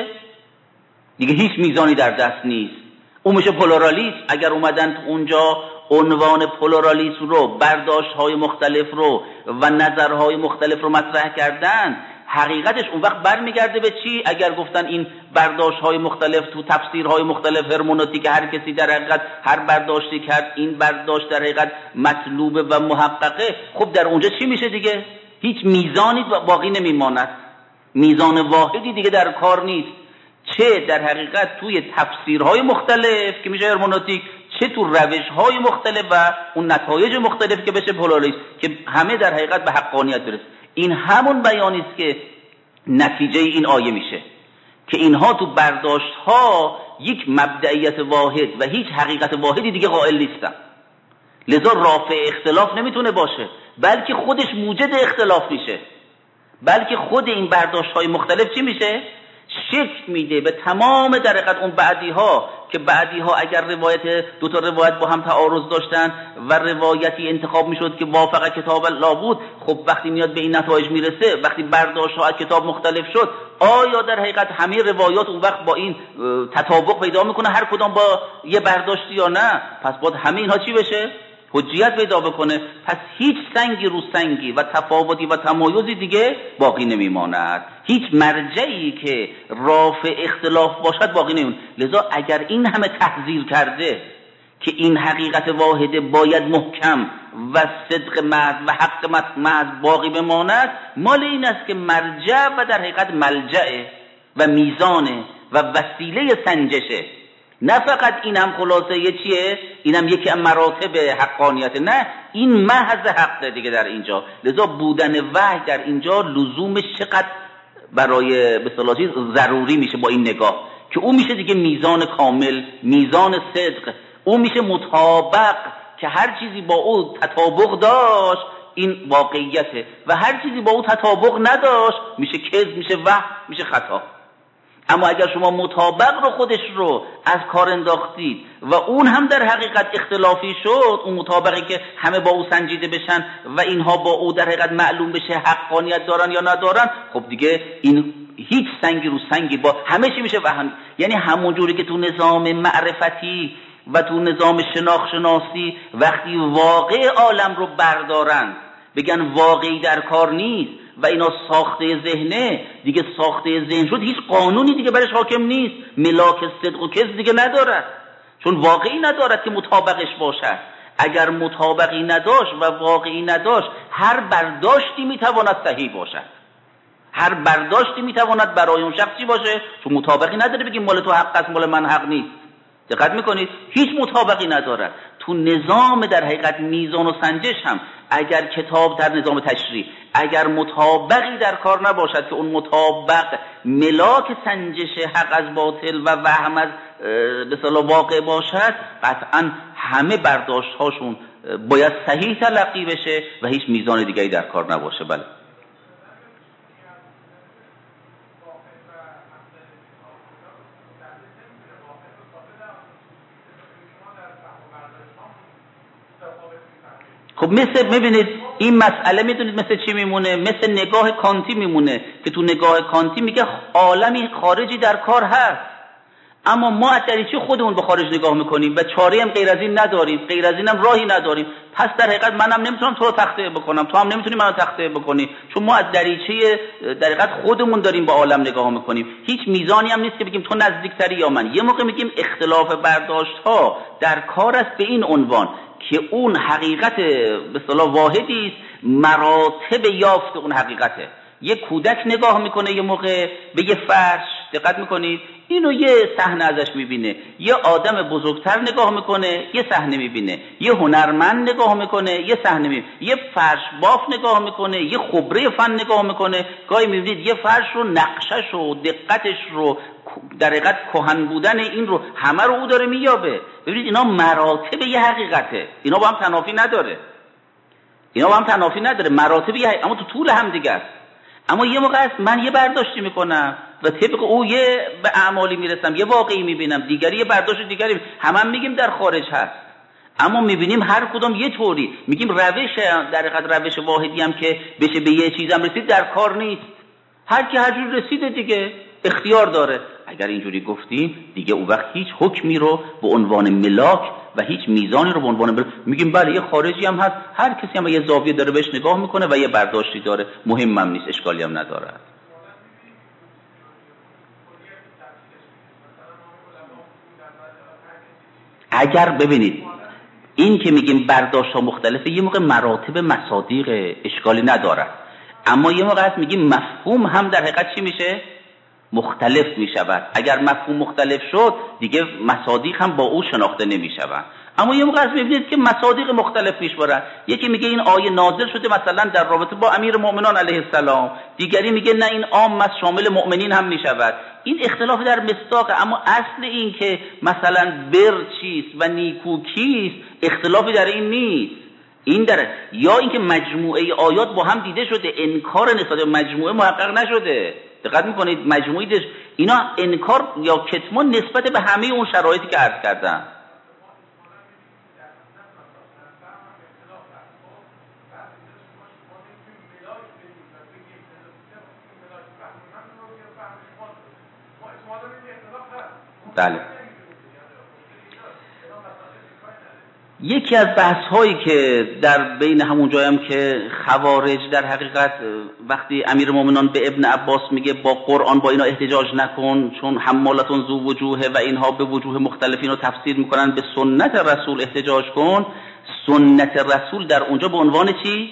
دیگه هیچ میزانی در دست نیست. اون میشه پلورالیسم. اگر اومدن تو اونجا عنوان پلورالیسم رو، برداشت‌های مختلف رو و نظرهای مختلف رو مطرح کردن، حقیقتش اون وقت برمیگرده به چی؟ اگر گفتن این برداشت‌های مختلف تو تفسیرهای مختلف هرمونوتیک، هر کسی در حقیقت هر برداشتی کرد، این برداشت در حقیقت مطلوبه و محققه، خب در اونجا چی میشه دیگه؟ هیچ میزانی باقی نمیماند، میزان واحدی دیگه در کار نیست، چه در حقیقت توی تفسیرهای مختلف که میشه هرمونوتیک، چه تو روش‌های مختلف و اون نتایج مختلف که بشه پلورالیسم، که همه در حقیقت به حقانیت برسه. این همون بیانی است که نتیجه این آیه میشه که اینها تو برداشت‌ها یک مبدئیت واحد و هیچ حقیقت واحدی دیگه قائل نیستن، لذا رافع اختلاف نمیتونه باشه، بلکه خودش موجد اختلاف میشه، بلکه خود این برداشت‌های مختلف چی میشه؟ شکل میده به تمام در حقیقت اون بعدی‌ها، که بعدی‌ها اگر دو تا روایت با هم تعارض داشتن و روایتی انتخاب میشد که وافق کتاب الله بود، خب وقتی میاد به این نتایج میرسه، وقتی برداشت‌ها از کتاب مختلف شد، آیا در حقیقت همه روایات اون وقت با این تطابق پیدا میکنه، هر کدام با یه برداشتی یا نه؟ پس باید همه اینها چی بشه؟ حجیت پیدا بکنه. پس هیچ سنگی رو سنگی و تفاوتی و تمایزی دیگه باقی نمیماند، هیچ مرجعی که رافع اختلاف باشد باقی نمیماند. لذا اگر این همه تحذیر کرده که این حقیقت واحد باید محکم و صدق محض و حق محض باقی بماند، مال این است که مرجع و در حقیقت ملجعه و میزانه و وسیله سنجشه. نه فقط این هم خلاصه یه چیه، این هم یکی از مراتب حقانیت، نه، این محض حقه دیگه در اینجا. لذا بودن وحی در اینجا لزومش چقدر برای به اصطلاح ضروری میشه با این نگاه، که اون میشه دیگه میزان کامل، میزان صدق، اون میشه مطابق، که هر چیزی با او تطابق داشت این واقعیته و هر چیزی با او تطابق نداشت میشه کذب، میشه وهم، میشه خطا. اما اگر شما مطابق رو خودش رو از کار انداختید و اون هم در حقیقت اختلافی شد، اون مطابقی که همه با او سنجیده بشن و اینها با او در حقیقت معلوم بشه حقانیت دارن یا ندارن، خب دیگه این هیچ سنگی رو سنگی با همه چی میشه وهم. یعنی همون جوری که تو نظام معرفتی و تو نظام شناختی وقتی واقع عالم رو بردارن بگن واقعی در کار نیست و اینا ساخته ذهنه، دیگه ساخته ذهن شد، هیچ قانونی دیگه برش حاکم نیست، ملاک صدق و کذب دیگه ندارد، چون واقعی ندارد که مطابقش باشد. اگر مطابقی نداشت و واقعی نداشت، هر برداشتی میتواند صحیح باشد، هر برداشتی میتواند برای اون شخصی باشه، چون مطابقی نداره بگیم مال تو حق است مال من حق نیست. دقت میکنید؟ هیچ مطابقی نداره. تو نظام در حقیقت میزان و سنجش هم اگر کتاب در نظام تشریع اگر مطابقی در کار نباشد که اون مطابق ملاک سنجش حق از باطل و وهم از به اصطلاح واقع باشد، قطعا همه برداشت هاشون باید صحیح تلقی بشه و هیچ میزان دیگری در کار نباشه. بله. خب میبینید این مسئله میدونید مثل چی میمونه؟ مثل نگاه کانتی میمونه که تو نگاه کانتی میگه عالمی خارجی در کار هست، اما ما از دریچه خودمون به خارج نگاه میکنیم و چاره هم غیر از این نداریم، غیر از این هم راهی نداریم. پس در حقیقت منم نمیتونم تو رو تخطئه بکنم، تو هم نمیتونی منو تخطئه بکنی، چون ما از دریچه در حقیقت خودمون داریم به عالم نگاه میکنیم. هیچ میزانی هم نیست که بگیم تو نزدیکتری یا من. یه موقع میگیم اختلاف برداشت ها در کار است به این عنوان که اون حقیقت به اصطلاح واحدی است، مراتب یافت اون حقیقته. یه کودک نگاه میکنه یه موقع به یه فرش، دقت میکنید اینو یه صحنه ازش میبینه، یه آدم بزرگتر نگاه میکنه یه صحنه میبینه، یه هنرمند نگاه میکنه یه صحنه میبینه، یه فرش باف نگاه میکنه، یه خبره فن نگاه میکنه. گاهی میبینید یه فرش رو نقشش رو دقتش رو در حقیقت کهن بودن این رو همه رو او داره مییابه. ببینید اینا مراتب یه حقیقته، اینا با هم تنافی نداره، مراتب یه اما تو طول هم دیگه است. اما یه موقع است من یه برداشتی میکنم و طبق او یه به اعمالی میرسم، یه واقعی میبینم، دیگری یه برداشت دیگری هم میگیم در خارج هست. اما میبینیم هر کدام یه طوری میگیم روش در حقیقت روش واحدی هم که بشه به یه چیزم رسید در کار نیست. هر کی هر جور رسیده دیگه اختیار داره. اگر اینجوری گفتیم دیگه اون وقت هیچ حکمی رو به عنوان ملاک و هیچ میزانی رو به عنوان ملاک میگیم بله یه خارجی هم هست، هر کسی هم یه زاویه داره بهش نگاه میکنه و یه برداشتی داره، مهم هم نیست، اشکالی هم نداره. اگر ببینید این که میگیم برداشت ها مختلفه، یه موقع مراتب مصادیق اشکالی نداره، اما یه موقع هست میگیم مفهوم هم در حقیقت چی میشه؟ مختلف میشود. اگر مفهوم مختلف شد دیگه مصادیق هم با او شناخته نمیشود. اما یه موقع هست میبینید که مصادیق مختلف پیش برن. یکی میگه این آیه نازل شده مثلا در رابطه با امیر مؤمنان علیه السلام، دیگری میگه نه این عام است شامل مؤمنین هم میشود. این اختلاف در مصداق، اما اصل این که مثلا بر چیست و نیکو کیست اختلافی در این نیست. این داره یا اینکه مجموعه آیات با هم دیده شده، انکار نسبت به مجموعه محقق نشده. دقت میکنید مجموعه اینا انکار یا کتمان نسبت به همه اون شرایطی که عرض کردم. بله. یکی از بحث هایی که در بین همون جایم که خوارج در حقیقت وقتی امیر مومنان به ابن عباس میگه با قرآن با اینا احتجاج نکن چون حمالتون ذو وجوهه و اینها به وجوه مختلفین رو تفسیر میکنن، به سنت رسول احتجاج کن. سنت رسول در اونجا به عنوان چی؟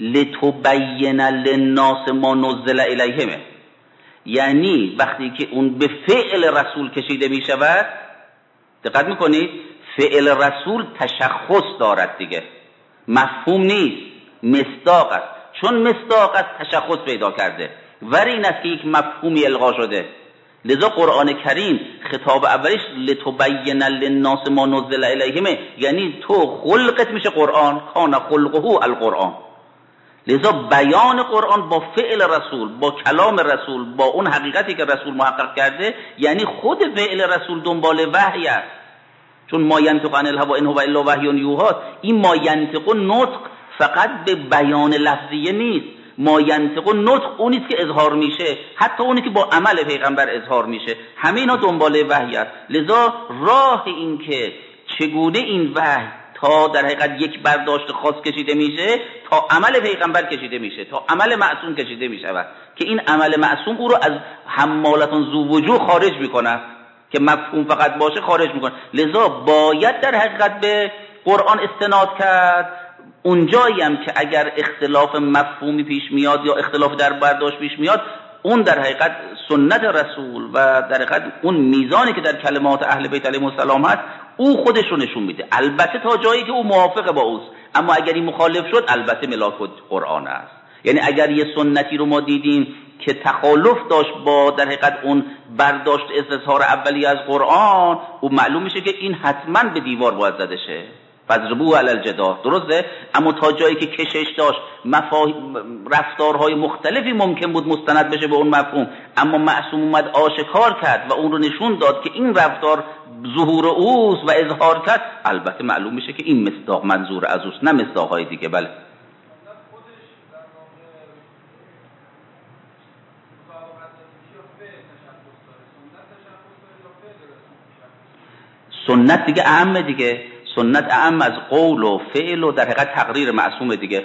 لتبین للناس ما نزل الیهم، یعنی وقتی که اون به فعل رسول کشیده میشود، دقت میکنید فعل رسول تشخص دارد دیگه، مفهوم نیست، مصداق است. چون مصداق است تشخص پیدا کرده، ولی این است که یک مفهومی القا شده. لذا قرآن کریم خطاب اولیش لتبین للناس ما نزل الیهم، یعنی تو خلقت میشه قرآن، کان خلقه القرآن. لذا بیان قرآن با فعل رسول، با کلام رسول، با اون حقیقتی که رسول محقق کرده، یعنی خود فعل رسول دنبال وحی است. چون ما ینطق عن الهوی ان هو الا وحی یوحی، این ما ینطق نطق فقط به بیان لفظیه نیست، ما ینطق نطق اونیست که اظهار میشه، حتی اونی که با عمل پیغمبر اظهار میشه، همه اینا دنبال وحی است. لذا راه این که چگونه این وحی تا در حقیقت یک برداشت خاص کشیده میشه، تا عمل پیغمبر کشیده میشه، تا عمل معصوم کشیده میشه که این عمل معصوم او رو از حمالتون ذو وجوه خارج میکنه، که مفهوم فقط باشه خارج میکنه. لذا باید در حقیقت به قرآن استناد کرد. اونجایی هم که اگر اختلاف مفهومی پیش میاد یا اختلاف در برداشت پیش میاد، اون در حقیقت سنت رسول و در حقیقت اون میزانی که در کلمات اهل بیت علیهم السلام هست او خودش رو نشون میده، البته تا جایی که او موافق با اوست. اما اگر این مخالف شد البته ملاک قرآن است. یعنی اگر یه سنتی رو ما دیدیم که تخالف داشت با در حقیقت اون برداشت استظهار اولی از قرآن، او معلوم میشه که این حتما به دیوار باید زده شه، فضربوه علی الجدار. درسته؟ اما تا جایی که کشش داشت، رفتارهای مختلفی ممکن بود مستند بشه به اون مفهوم، اما معصوم اومد آشکار کرد و اون رو نشون داد که این رفتار ظهور اوست و اظهار کرد، البته معلوم میشه که این مصداق منظور از اوست، نه مصداقهای دیگه. بله. سنت دیگه اعم دیگه، سنت اعم از قول و فعل و در حقیقت تقریر معصوم دیگه.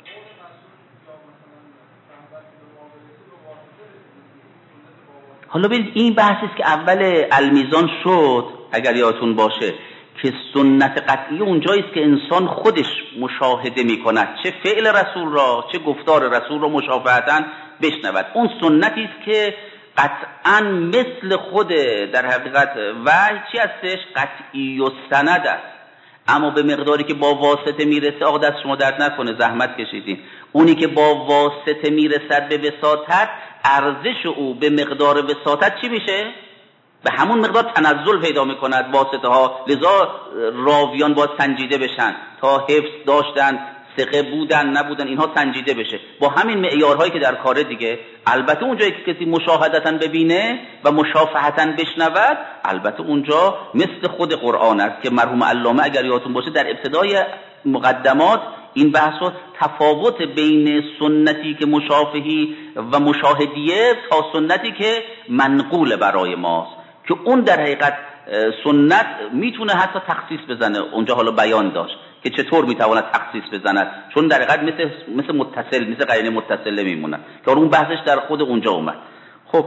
حالا ببینید این بحثی است که اول المیزان شد اگر یادتون باشه، که سنت قطعی اونجایی است که انسان خودش مشاهده میکند، چه فعل رسول را چه گفتار رسول را مشافهتاً بشنود. اون سنتی است که قطعاً مثل خود در حقیقت وحی چی هستش؟ قطعی و سند است، اما به مقداری که با واسطه میرسه، آقا دست شما درد نکنه زحمت کشیدین، اونی که با واسطه میرسد به وساطت، ارزش او به مقدار وساطت چی میشه؟ به همون مقدار تنزل پیدا میکند واسطه ها. لذا راویان باید سنجیده بشن تا حفظ داشتن ثقه بودن نبودن اینها سنجیده بشه با همین معیارهایی که در کار دیگه. البته اونجایی که کسی مشاهدتاً ببینه و مشافهتاً بشنود، البته اونجا مثل خود قرآن است که مرحوم علامه اگر یادتون باشه در ابتدای مقدمات این بحث و تفاوت بین سنتی که مشافهی و مشاهدیه تا سنتی که منقول برای ماست، که اون در حقیقت سنت میتونه حتی تخصیص بزنه. اونجا حالا بیان داشت که چطور میتواند تخصیص بزند، چون در حقیقت مثل متصل، مثل قرینه متصله میمونه که اون بحثش در خود اونجا اومد. خب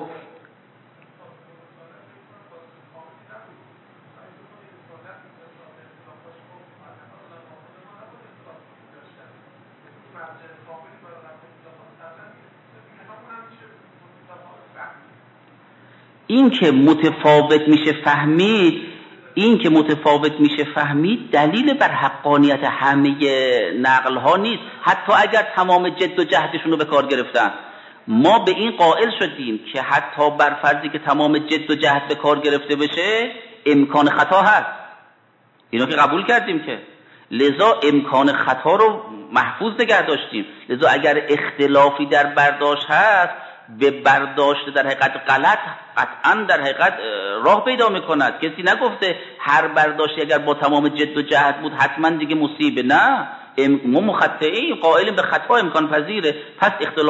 این که متفاوت میشه فهمید دلیل بر حقانیت همه نقل ها نیست، حتی اگر تمام جد و جهدشون رو به کار گرفتن. ما به این قائل شدیم که حتی بر فرضی که تمام جد و جهد به کار گرفته بشه امکان خطا هست، اینو که قبول کردیم که لذا امکان خطا رو محفوظ نگه داشتیم. لذا اگر اختلافی در برداشت هست، به برداشت در حقیقت غلط قطعا در حقیقت راه پیدا میکند. کسی نگفته هر برداشتی اگر با تمام جد و جهد بود حتما دیگه مصیبه. نه، ما مخطئین، قائلیم به خطا امکان پذیره. پس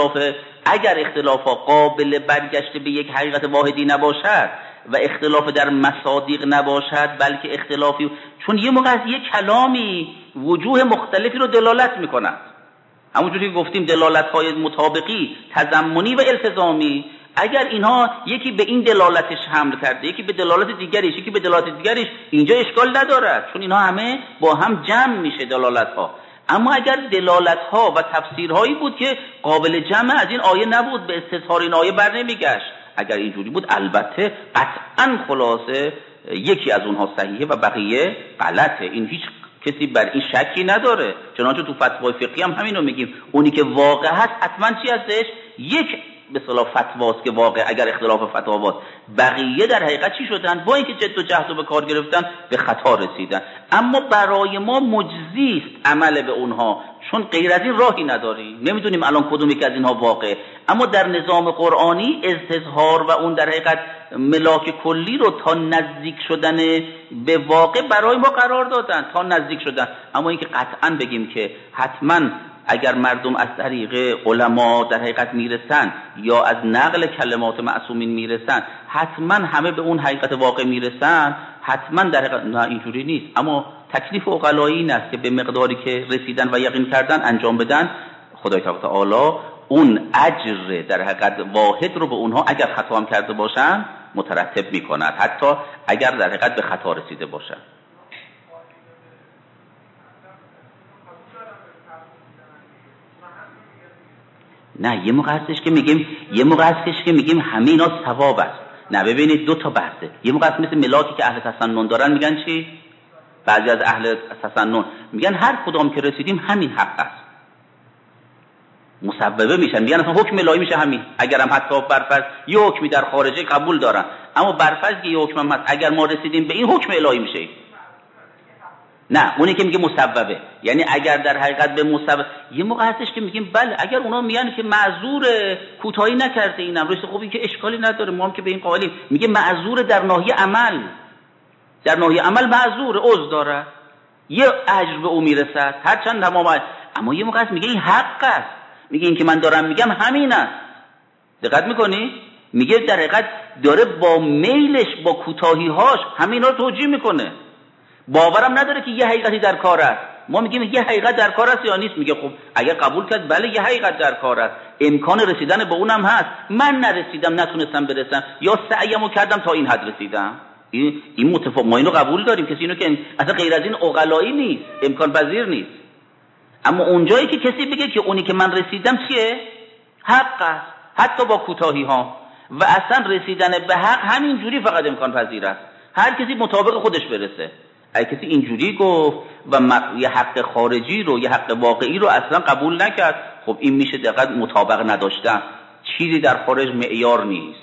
اگر اختلافا قابل برگشت به یک حقیقت واحدی نباشد و اختلاف در مصادیق نباشد، بلکه اختلافی، چون یه موقع از یک کلامی وجوه مختلفی رو دلالت میکند، همونجوری که گفتیم دلالت‌های مطابقی، تضمنی و التزامی، اگر اینها یکی به این دلالتش حمل کرده، یکی به دلالت دیگریش، یکی به دلالت دیگریش، اینجا اشکال ندارد، چون اینها همه با هم جمع میشه دلالت‌ها. اما اگر دلالت‌ها و تفسیرهایی بود که قابل جمع از این آیه نبود، به استظهار این آیه بر نمیگشت. اگر اینجوری بود البته قطعاً خلاصه یکی از اونها صحیحه و بقیه غلطه. این هیچ کسی بر این شکی نداره. چنانچه تو فتوای فقهی هم همینو میگیم، اونی که واقع هست حتما چی هستش؟ یک به اصطلاح فتواست که واقع، اگر اختلاف فتواست، بقیه در حقیقت چی شدن؟ با اینکه جد و جهد رو به کار گرفتن به خطا رسیدن. اما برای ما مجزی است عمل به اونها، چون غیر از این راهی نداریم، نمیدونیم الان کدوم یک از اینها واقع. اما در نظام قرآنی استظهار و اون در حقیقت ملاک کلی رو تا نزدیک شدن به واقع برای ما قرار دادن، تا نزدیک شدن. اما اینکه قطعا بگیم که حتما اگر مردم از طریق علما در حقیقت میرسن یا از نقل کلمات معصومین میرسن حتما همه به اون حقیقت واقع میرسن، حتما در حقیقت نه، اینجوری نیست. اما تکلیف عقلایی این است که به مقداری که رسیدن و یقین کردن انجام بدن، خدای تعالی اون اجر در حقیقت واحد رو به اونها اگر خطا هم کرده باشن مترتب میکند، حتی اگر در حقیقت به خطا رسیده باشن. نه، یه موقع هستش که میگیم همه اینا ثواب است. نه ببینید دو تا بحثه. یه موقع هست مثل ملاکی که اهل تسنن دارن میگن چی؟ بعضی از اهل تسنن میگن هر کدام که رسیدیم همین حق است، مسببه میشن، میگن اصلا حکم الهی میشه همین. اگرم حتی برفرض یه حکمی در خارجه قبول دارن، اما برفرض یه حکم هم هست اگر ما رسیدیم به این حکم الهی میشه. نه، اونی که میگه مسببه، یعنی اگر در حقیقت به مسبب، یه موقع هستش که میگیم بله اگر اونا میگن که معذور کوتاهی نکرده این امر، خب این که اشکالی نداره، ما هم که به این قائلیم. میگه معذور در ناحیه عمل، در ناحیه عمل معذور، عذر داره، یه اجر به او میرسد هرچند تمام. اما یه موقع هست میگه این حق است، میگه این که من دارم میگم همین است. دقت میکنی؟ میگه در حقیقت داره با میلش، با کوتاهی‌هاش همینا رو توجیه میکنه. باورم نداره که یه حقیقتی در کار است. ما میگیم یه حقیقت در کار است یا نیست؟ میگه خب اگر قبول کرد بله یه حقیقت در کار است، امکان رسیدن به اونم هست، من نرسیدم، نتونستم برسم، یا سعیمو کردم تا این حد رسیدم. این متفاوت، ما اینو قبول داریم، کسی اینو که اصلا غیر از این عقلایی نیست، امکان پذیر نیست. اما اونجایی که کسی بگه که اونی که من رسیدم چیه؟ حق است، حتی با کوتاهی ها، و اصلا رسیدن به حق همین جوری فقط امکان پذیر است، هر کسی مطابق خودش برسه. اگه کسی اینجوری گفت و یه حق خارجی رو، یه حق واقعی رو اصلا قبول نکرد، خب این میشه دقیقاً مطابق نداشتن، چیزی در خارج معیار نیست.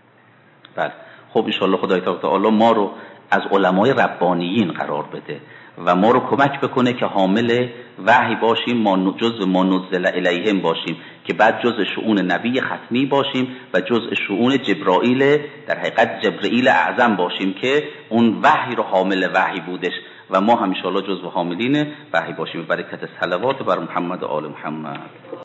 بله، خب انشالله خدای تعالی ما رو از علمای ربانیین قرار بده و ما رو کمک بکنه که حامل وحی باشیم، ما جزء ما نزل الیهم باشیم، که بعد جزء شؤون نبی ختمی باشیم و جزء شؤون جبرائیل، در حقیقت جبرائیل اعظم باشیم که اون وحی رو حامل وحی بودش و ما هم ان شاء الله جزء حاملین وحی باشیم. برکت صلوات بر محمد و آل محمد.